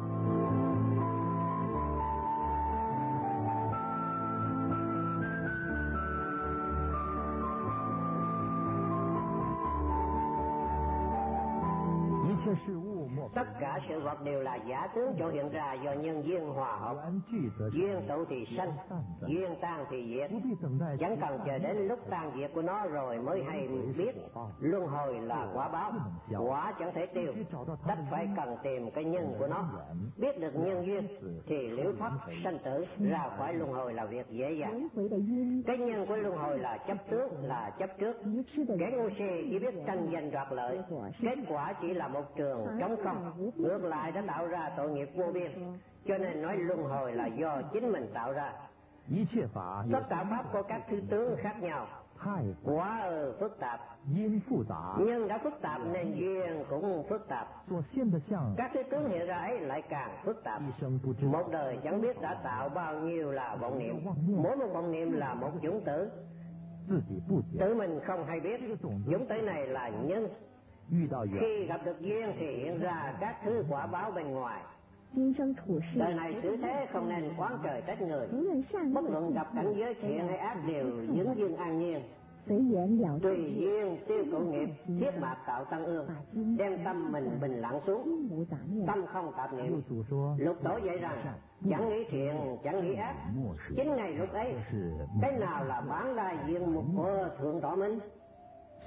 Tất cả sự vật đều là giả tướng chỗ hiện ra do nhân duyên hòa hợp. Duyên tụ thì sanh, duyên tan thì diệt. Chẳng cần chờ đến lúc tan diệt của nó rồi mới hay biết luân hồi là quả báo. Quả chẳng thể tiêu, tất phải cần tìm cái nhân của nó. Biết được nhân duyên thì liễu thoát sanh tử, ra khỏi luân hồi là việc dễ dàng. Cái nhân của luân hồi là chấp tướng, là chấp trước. Kẻ ngu si chỉ biết tranh giành đoạt lợi, kết quả chỉ là một trường trống không, ngược lại đã tạo ra tội nghiệp vô biên. Cho nên nói luân hồi là do chính mình tạo ra. Tất cả pháp có các thứ tướng khác nhau, quả phức tạp. Nhưng đã phức tạp nên duyên cũng phức tạp. Các thứ tướng hiện ra ấy lại càng phức tạp. Một đời chẳng biết đã tạo bao nhiêu là vọng niệm. Mỗi một vọng niệm là một chủng tử, tự mình không hay biết. Chủng tử này là nhân. Khi gặp được duyên thì hiện ra các thứ quả báo bên ngoài. Đời này xử thế không nên quán trời trách người. Bất luận gặp cảnh giới thiện hay ác đều vững dưng an nhiên. Tùy duyên tiêu cựu nghiệp, thiết mạc tạo tăng ương. Đem tâm mình bình lặng xuống, tâm không tạp niệm. Lục tổ dạy rằng chẳng nghĩ thiện, chẳng nghĩ ác. Chính ngày lúc ấy, cái nào là bản lai diện mục của thượng tọa minh?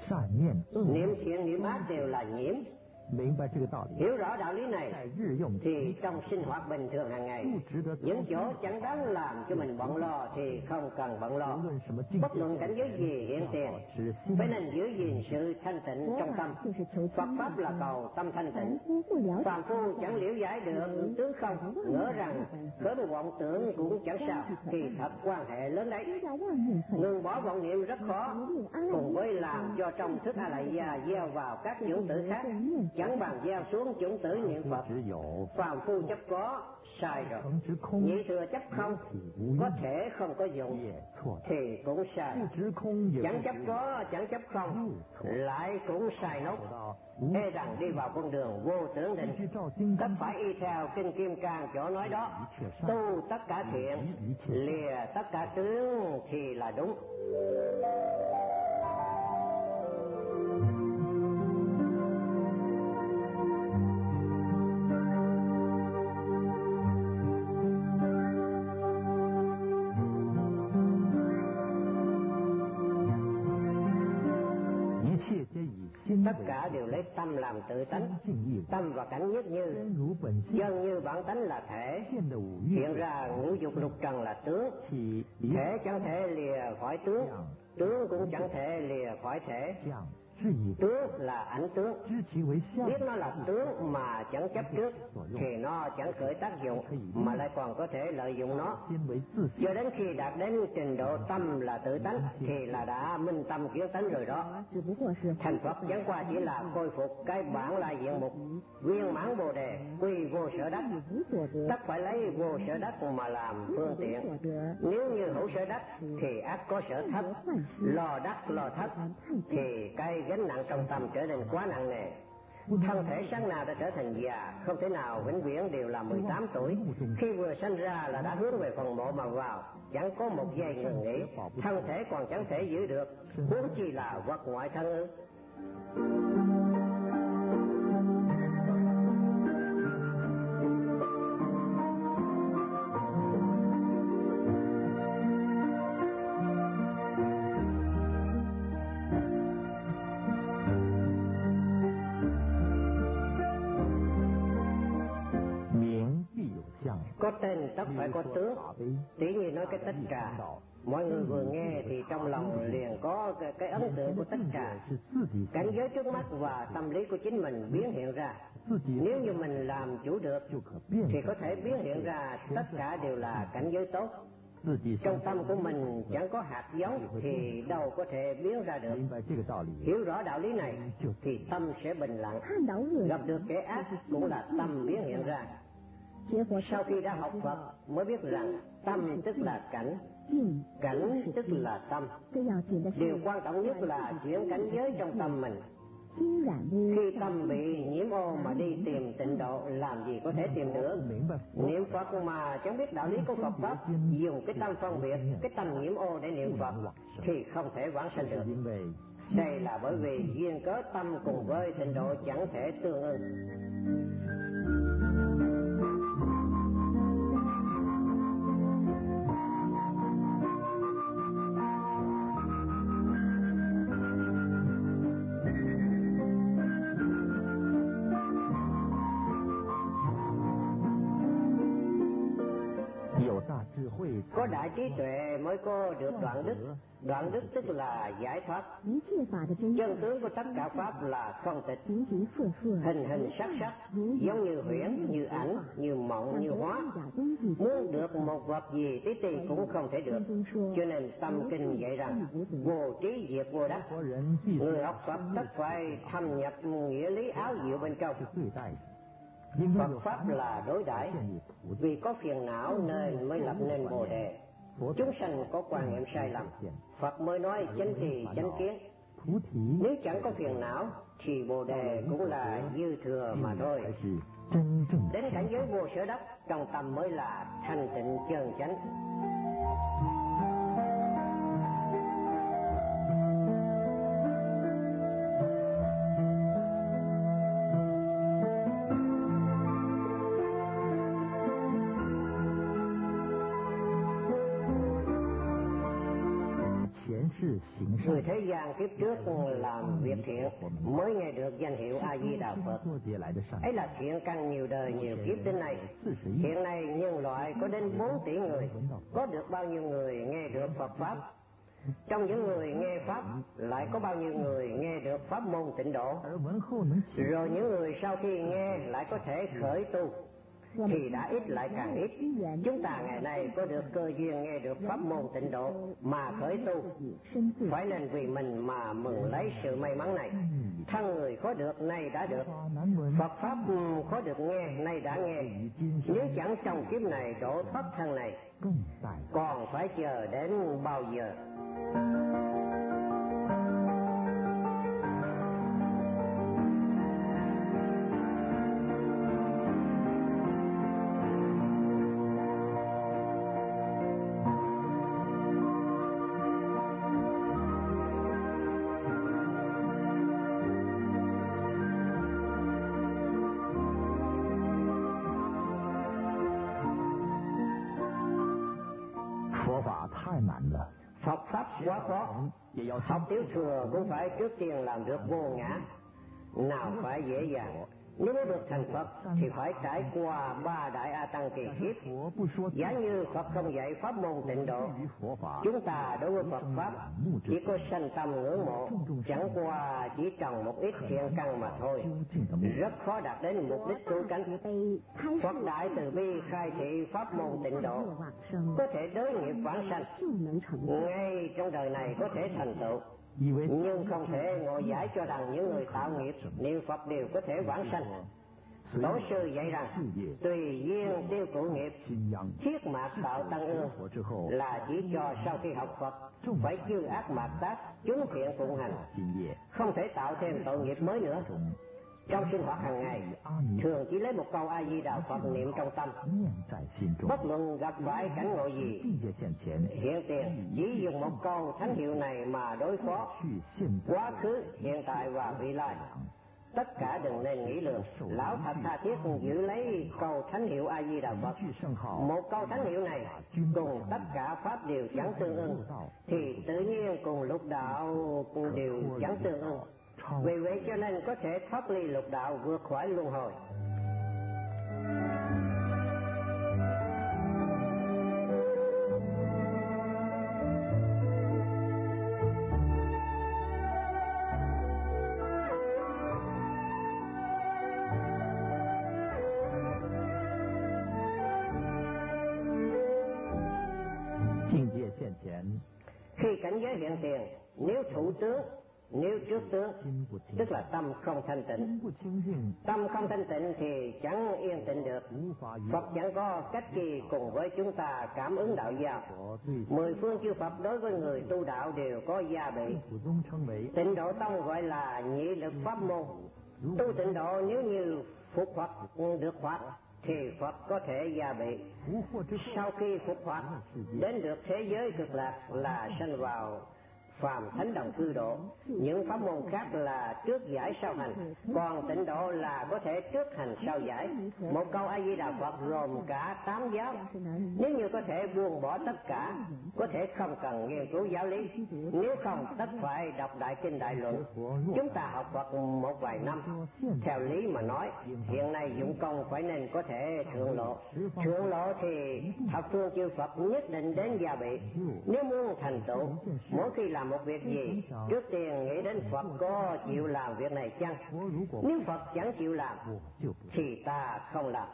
niệm thiện niệm ác đều là nhiễm. Hiểu rõ đạo lý này thì trong sinh hoạt bình thường hàng ngày, những chỗ chẳng đáng làm cho mình bận lo thì không cần bận lo. Bất luận cảnh giới gì hiện tiền, phải nên giữ gìn sự thanh tịnh trong tâm. Phật pháp là cầu tâm thanh tịnh. Phàm phu chẳng liễu giải được tướng không, ngỡ rằng khởi một vọng tưởng cũng chẳng sao, thì thật quan hệ lớn đấy. Ngừng bỏ vọng niệm rất khó, cùng với làm cho trong thức A Lại Gia gieo vào các chủng tử khác, chẳng bằng gieo xuống chủng tử niệm Phật. Phàm phu chấp có sai rồi, nhị thừa chấp không, có thể không có dụng thì cũng sai. Chẳng chấp có, chẳng chấp không, lại cũng sai nốt. E rằng đi vào con đường vô tưởng định, tất phải y theo kinh Kim Cang chỗ nói đó, tu tất cả thiện, lìa tất cả tướng thì là đúng. Tất cả đều lấy tâm làm tự tánh, tâm và cảnh nhất như, dân như bản tánh là thể, hiện ra ngũ dục lục trần là tướng. Thể chẳng thể lìa khỏi tướng, tướng cũng chẳng thể lìa khỏi thể. Tướng là ảnh tướng, biết nó là tướng mà chẳng chấp trước thì nó chẳng khởi tác dụng, mà lại còn có thể lợi dụng nó. Cho đến khi đạt đến trình độ tâm là tự tánh thì là đã minh tâm kiến tánh rồi đó. Thành Phật chẳng qua chỉ là khôi phục cái bản là diện mục, viên mãn Bồ Đề, quy vô sở đắc. Tất phải lấy vô sở đắc mà làm phương tiện. Nếu như hữu sở đắc thì ắt có sở thất, lo đắc lo thất thì cái gánh nặng trong tâm trở nên quá nặng nề. Thân thể sáng nào đã trở thành già, không thể nào vĩnh viễn đều là 18 tuổi. Khi vừa sanh ra là đã hướng về phần mộ mà vào, chẳng có một giây ngừng nghỉ. Thân thể còn chẳng thể giữ được, huống chi là vật ngoại thân ư? Có tên tất phải có tướng. Tỷ như nói cái tất cả, mọi người vừa nghe thì trong lòng liền có cái ấn tượng của tất cả. Cảnh giới trước mắt và tâm lý của chính mình biến hiện ra. Nếu như mình làm chủ được thì có thể biến hiện ra tất cả đều là cảnh giới tốt. Trong tâm của mình chẳng có hạt giống thì đâu có thể biến ra được. Hiểu rõ đạo lý này thì tâm sẽ bình lặng. Gặp được kẻ ác cũng là tâm biến hiện ra. Sau khi đã học Phật mới biết rằng tâm tức là cảnh, cảnh tức là tâm. Điều quan trọng nhất là chuyển cảnh giới trong tâm mình. Khi tâm bị nhiễm ô mà đi tìm tịnh độ, làm gì có thể tìm được. Niệm Phật mà chẳng biết đạo lý của Phật pháp, dùng cái tâm phân biệt, cái tâm nhiễm ô để niệm Phật thì không thể vãng sanh được. Đây là bởi vì duyên cớ tâm cùng với tịnh độ chẳng thể tương ưng. Có đại trí tuệ mới có được đoạn đức. Đoạn đức tức là giải thoát. Chân tướng của tất cả pháp là không tịch, hình hình sắc sắc, giống như huyễn, như ảnh, như mộng, như hóa. Muốn được một vật gì tí tì cũng không thể được. Cho nên tâm kinh dạy rằng vô trí diệt vô đắc. Người học Phật tất phải thâm nhập nghĩa lý áo diệu bên trong. Phật pháp là đối đãi, vì có phiền não nên mới lập nên Bồ Đề. Chúng sanh có quan niệm sai lầm, Phật mới nói chánh trì chánh kiến. Nếu chẳng có phiền não thì Bồ Đề cũng là dư thừa mà thôi. Đến cảnh giới vô sở đắc, trong tâm mới là thanh tịnh chân chánh. Người thế gian kiếp trước làm việc thiện mới nghe được danh hiệu A Di Đà Phật. Ấy là thiện căn nhiều đời nhiều kiếp đến nay. Hiện nay nhân loại có đến 4 tỷ người, có được bao nhiêu người nghe được Phật pháp? Trong những người nghe pháp lại có bao nhiêu người nghe được pháp môn tịnh độ? Rồi những người sau khi nghe lại có thể khởi tu thì đã ít lại càng ít. Chúng ta ngày nay có được cơ duyên nghe được pháp môn tịnh độ mà khởi tu, phải nên vì mình mà mừng lấy sự may mắn này. Thân người khó được nay đã được, Phật pháp khó được nghe nay đã nghe. Nếu chẳng trong kiếp này độ thoát thân này, còn phải chờ đến bao giờ? Phật pháp quá khó, học tiểu thừa cũng phải trước tiên làm được vô ngã, nào phải dễ dàng. Nếu muốn được thành Phật thì phải trải qua 3 đại A Tăng kỳ kiếp. Giả như Phật không dạy pháp môn tịnh độ, chúng ta đối với Phật pháp chỉ có sanh tâm ngưỡng mộ, chẳng qua chỉ trồng một ít thiện căn mà thôi, rất khó đạt đến mục đích cứu cánh. Phật đại từ bi khai thị pháp môn tịnh độ, có thể đối nghiệp vãng sanh, ngay trong đời này có thể thành tựu. Nhưng không thể ngộ giải cho rằng những người tạo nghiệp niệm Phật đều có thể vãng sanh. Tổ sư dạy rằng tùy duyên tiêu cụ nghiệp, thiết mạt tạo tăng ương, là chỉ cho sau khi học Phật phải chư ác mạt tác, chúng thiện phụng hành, không thể tạo thêm tội nghiệp mới nữa. Trong sinh hoạt hàng ngày, thường chỉ lấy một câu A Di Đà Phật niệm trong tâm, bất luận gặp phải cảnh ngộ gì, hiện tiền chỉ dùng một câu thánh hiệu này mà đối phó quá khứ, hiện tại và vị lai. Tất cả đừng nên nghĩ lường, lão thật tha thiết giữ lấy câu thánh hiệu A Di Đà Phật. Một câu thánh hiệu này cùng tất cả pháp đều chẳng tương ưng, thì tự nhiên cùng lục đạo đều chẳng tương ưng. Vì vậy cho nên có thể thoát ly lục đạo, vượt khỏi luân hồi. Khi cảnh giới hiện tiền, nếu thủ tướng, nếu trước tướng, tức là tâm không thanh tịnh. Tâm không thanh tịnh thì chẳng yên tĩnh được. Phật chẳng có cách gì cùng với chúng ta cảm ứng đạo giao. 10 phương chư Phật đối với người tu đạo đều có gia bị. Tịnh độ tông gọi là nhị lực pháp môn. Tu tịnh độ nếu như phục hoặc được hoặc thì Phật có thể gia bị. Sau khi phục hoặc đến được thế giới cực lạc là sanh vào phàm thánh đồng cư độ. Những pháp môn khác là trước giải sau hành, còn tịnh độ là có thể trước hành sau giải. Một câu A Di Đà Phật gồm cả 8 giáo. Nếu như có thể buông bỏ tất cả, có thể không cần nghiên cứu giáo lý, nếu không tất phải đọc đại kinh đại luận. Chúng ta học Phật một vài năm, theo lý mà nói hiện nay dụng công phải nên có thể thượng lộ. Thượng lộ thì thập phương chư Phật nhất định đến gia bị. Nếu muốn thành tựu, mỗi khi làm một việc gì, trước tiên nghĩ đến Phật có chịu làm việc này chăng? Nếu Phật chẳng chịu làm thì ta không làm.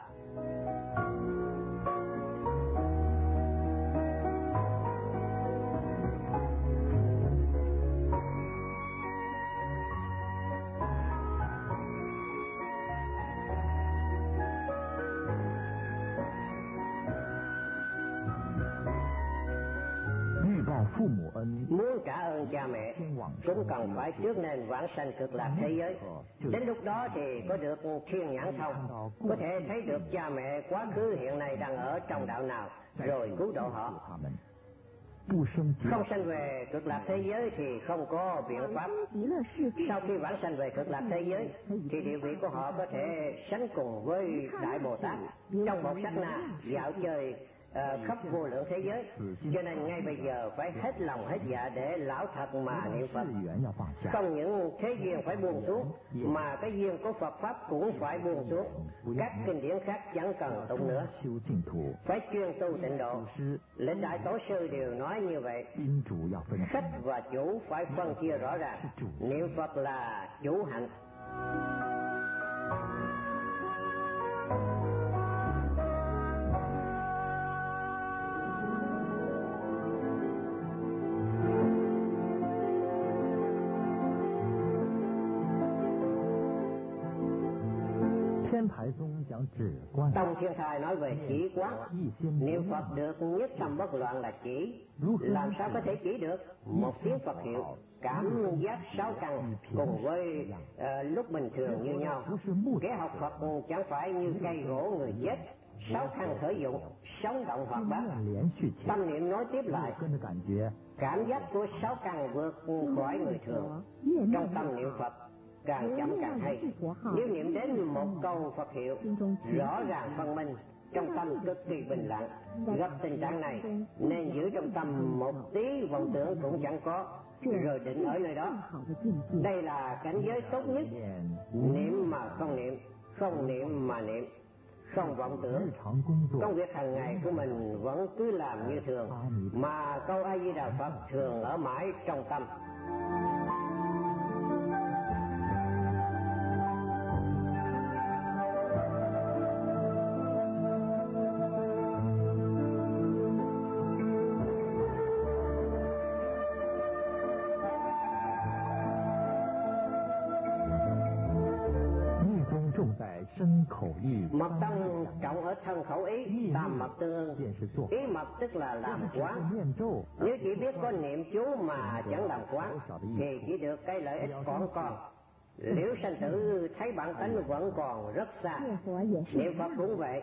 Muốn trả ơn cha mẹ cũng cần phải trước nên vãng sanh cực lạc thế giới. Đến lúc đó thì có được thiên nhãn thông, có thể thấy được cha mẹ quá khứ hiện nay đang ở trong đạo nào, rồi cứu độ họ. Không sanh về cực lạc thế giới thì không có biện pháp. Sau khi vãng sanh về cực lạc thế giới thì địa vị của họ có thể sánh cùng với Đại Bồ Tát. Trong một sát na dạo chơi khắp vô lượng thế giới, cho nên ngay bây giờ phải hết lòng hết dạ để lão thật mà niệm Phật. Không những thế duyên phải buông xuống, mà cái duyên của Phật pháp cũng phải buông xuống. Các kinh điển khác chẳng cần tụng nữa, phải chuyên tu tịnh độ. Lệnh đại tổ sư đều nói như vậy. Khách và chủ phải phân chia rõ ràng. Niệm Phật là chủ hạnh. Tông Thiên Thai nói về chỉ quán. Niệm Phật được nhất tâm bất loạn là chỉ. Làm sao có thể chỉ được? Một tiếng Phật hiệu, cảm giác sáu căn cùng với lúc bình thường như nhau. Kẻ học Phật chẳng phải như cây gỗ người chết, sáu căn khởi dụng, sống động hoạt bát. Tâm niệm nói tiếp lại, cảm giác của sáu căn vượt khỏi người thường. Trong tâm niệm Phật càng chậm càng hay. Nếu niệm đến một câu Phật hiệu rõ ràng phân minh, trong tâm cực kỳ bình lặng. Gặp tình trạng này nên giữ trong tâm một tí vọng tưởng cũng chẳng có, rồi định ở nơi đó. Đây là cảnh giới tốt nhất. Niệm mà không niệm, không niệm mà niệm, không vọng tưởng. Công việc hàng ngày của mình vẫn cứ làm như thường, mà câu A Di Đà Phật thường ở mãi trong tâm. Mật tâm trọng ở thân khẩu ý, tam mật tương. Ý mật tức là làm quán. Nếu chỉ biết có niệm chú mà chẳng làm quán thì chỉ được cái lợi ích còn. Liễu sanh tử thấy bản tánh vẫn còn rất xa. Niệm Phật cũng vậy.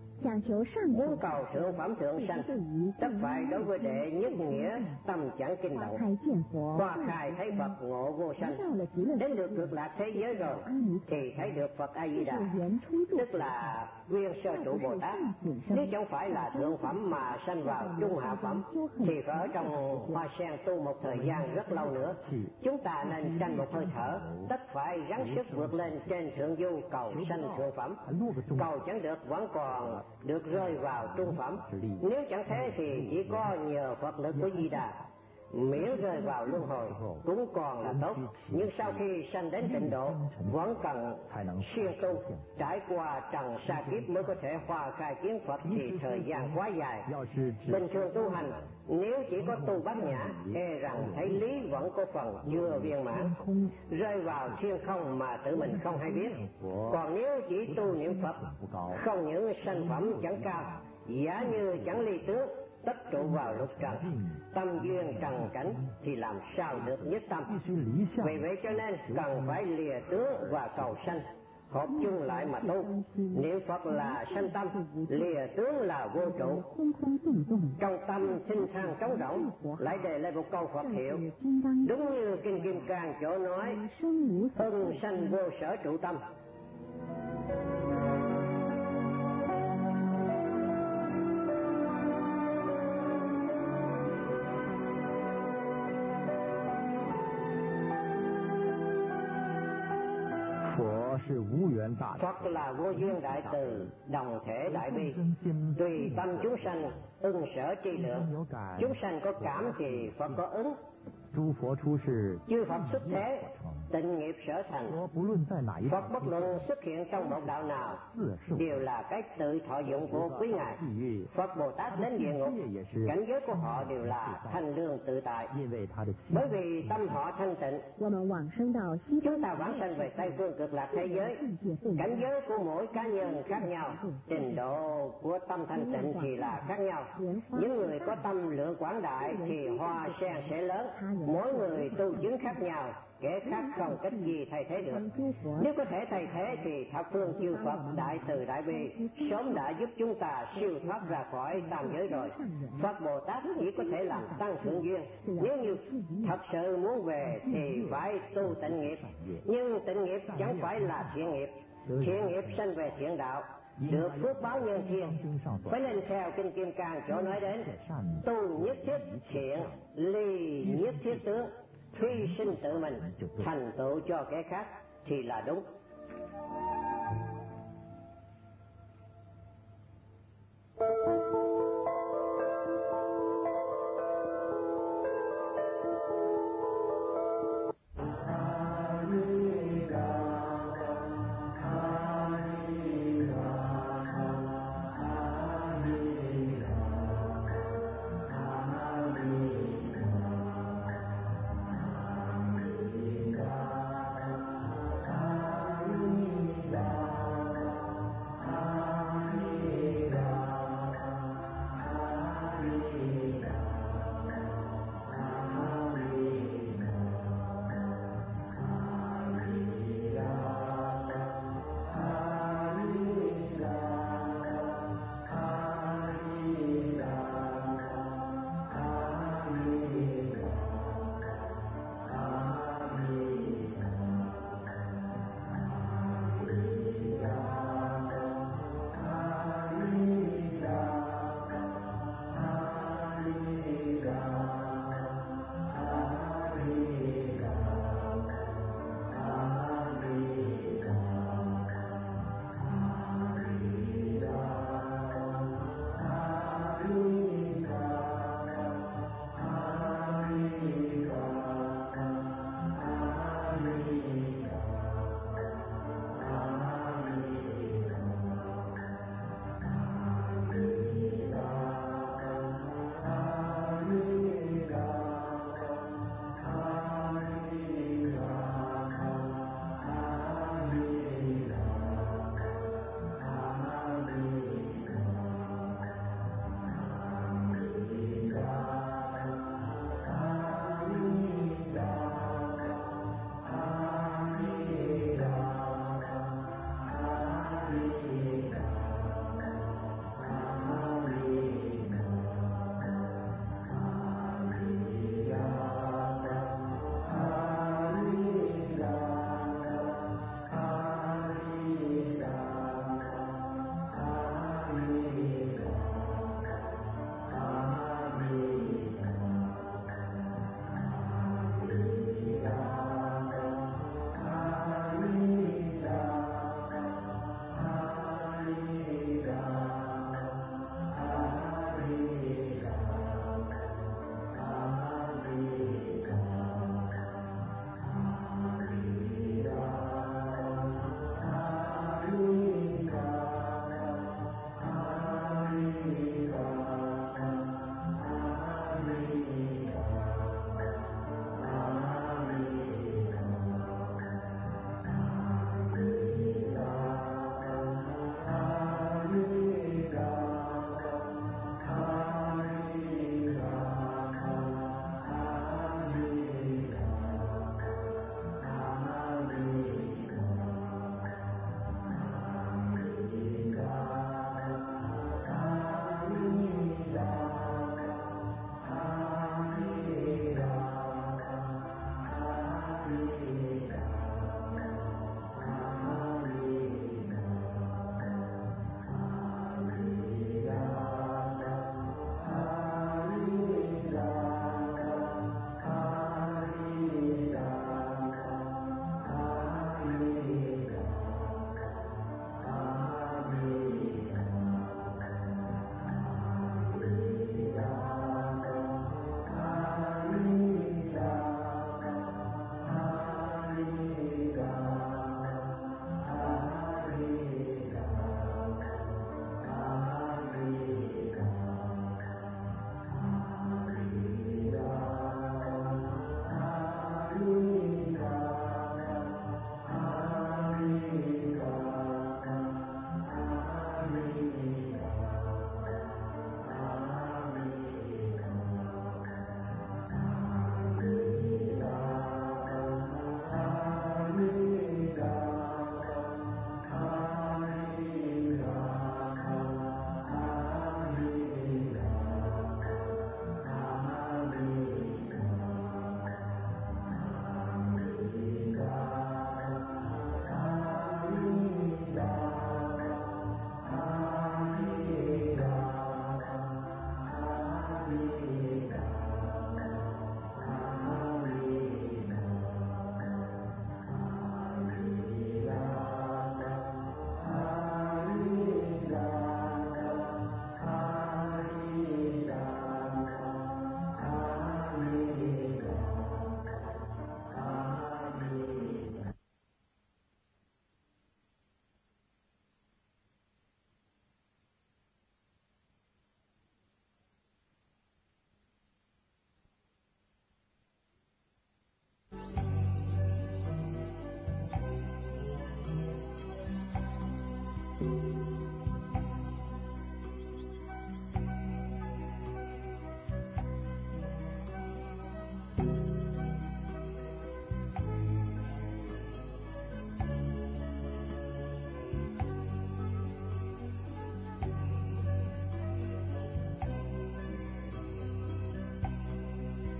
Muốn cầu thượng phẩm thượng sanh, tất phải đối với đệ nhất nghĩa tâm chẳng kinh động. Qua khai thấy Phật ngộ vô sanh, đến được cực lạc thế giới rồi thì thấy được Phật A Di Đà, tức là nguyên sơ trụ Bồ Tát. Nếu chẳng phải là thượng phẩm mà sanh vào trung hạ phẩm thì phải ở trong hoa sen tu một thời gian rất lâu nữa. Chúng ta nên sanh một hơi thở, tất phải gắng sức vượt lên trên thượng du cầu sanh thượng phẩm. Cầu chẳng được vẫn còn được rơi vào trung phẩm. Nếu chẳng thế thì chỉ có nhờ Phật lực của Di Đà, miễn rơi vào luân hồi cũng còn là tốt. Nhưng sau khi sanh đến tịnh độ vẫn cần siêng tu, trải qua trần sa kiếp mới có thể hoa khai kiến Phật thì thời gian quá dài. Bình thường tu hành nếu chỉ có tu bát nhã, e rằng thấy lý vẫn có phần chưa viên mãn, rơi vào thiên không mà tự mình không hay biết. Còn nếu chỉ tu niệm Phật, không những sanh phẩm chẳng cao, giả như chẳng ly tướng, tất trụ vào lục trần, tâm duyên trần cảnh thì làm sao được nhất tâm. Vì vậy cho nên cần phải lìa tướng và cầu sanh, hợp chung lại mà tu. Niệm Phật là sanh tâm, lìa tướng là vô trụ. Trong tâm thinh thang trống rỗng, lại đề lên một câu Phật hiệu, đúng như Kinh Kim Cang chỗ nói, ưng sanh vô sở trụ tâm. Phật là vô duyên đại từ, đồng thể đại bi, tùy tâm chúng sanh, ưng sở tri lượng. Chúng sanh có cảm thì Phật có ứng. Chư Phật xuất thế, tịnh nghiệp sở thành. Phật bất luận xuất hiện trong một đạo nào đều là cái tự thọ dụng của quý ngài. Phật Bồ Tát đến địa ngục, cảnh giới của họ đều là thanh lương tự tại, bởi vì tâm họ thanh tịnh. Chúng ta vãng sanh về Tây phương cực lạc thế giới, cảnh giới của mỗi cá nhân khác nhau, trình độ của tâm thanh tịnh thì là khác nhau. Những người có tâm lượng quảng đại thì hoa sen sẽ lớn. Mỗi người tu chứng khác nhau, kẻ khác không cách gì thay thế được. Nếu có thể thay thế thì thập phương chư Phật đại từ đại bi sớm đã giúp chúng ta siêu thoát ra khỏi tam giới rồi. Phật Bồ Tát chỉ có thể làm tăng thượng duyên. Nếu như thật sự muốn về thì phải tu tịnh nghiệp, nhưng tịnh nghiệp chẳng phải là thiện nghiệp. Thiện nghiệp sanh về thiện đạo, được phước báo nhân thiên. Phải nên theo kinh Kim Cang chỗ nói đến tu nhất thiết thiện, ly nhất thiết tướng, hy sinh tự mình, thành tựu cho kẻ khác thì là đúng.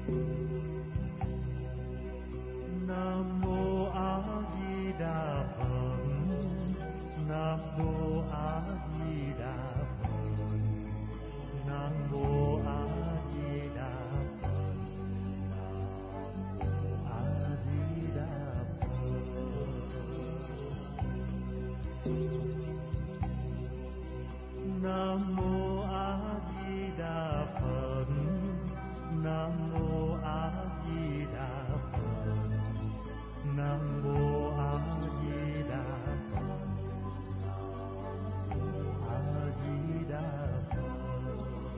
Nam mô A Di Đà Phật. Nam mô A Di Đà Phật. Nam mô A Di Đà Phật. Nam mô A Di Đà Phật. Nam mô A Di Đà Phật. Nam mô A Di Đà Phật. A Di Đà Phật.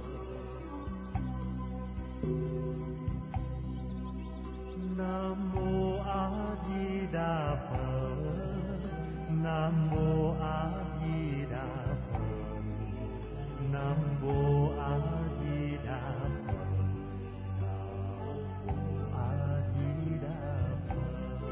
Nam mô A Di Đà Phật. Nam mô A Di Đà Phật. Nam mô A Di Đà Phật. A Di Đà Phật.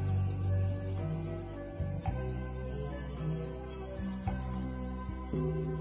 Thank you.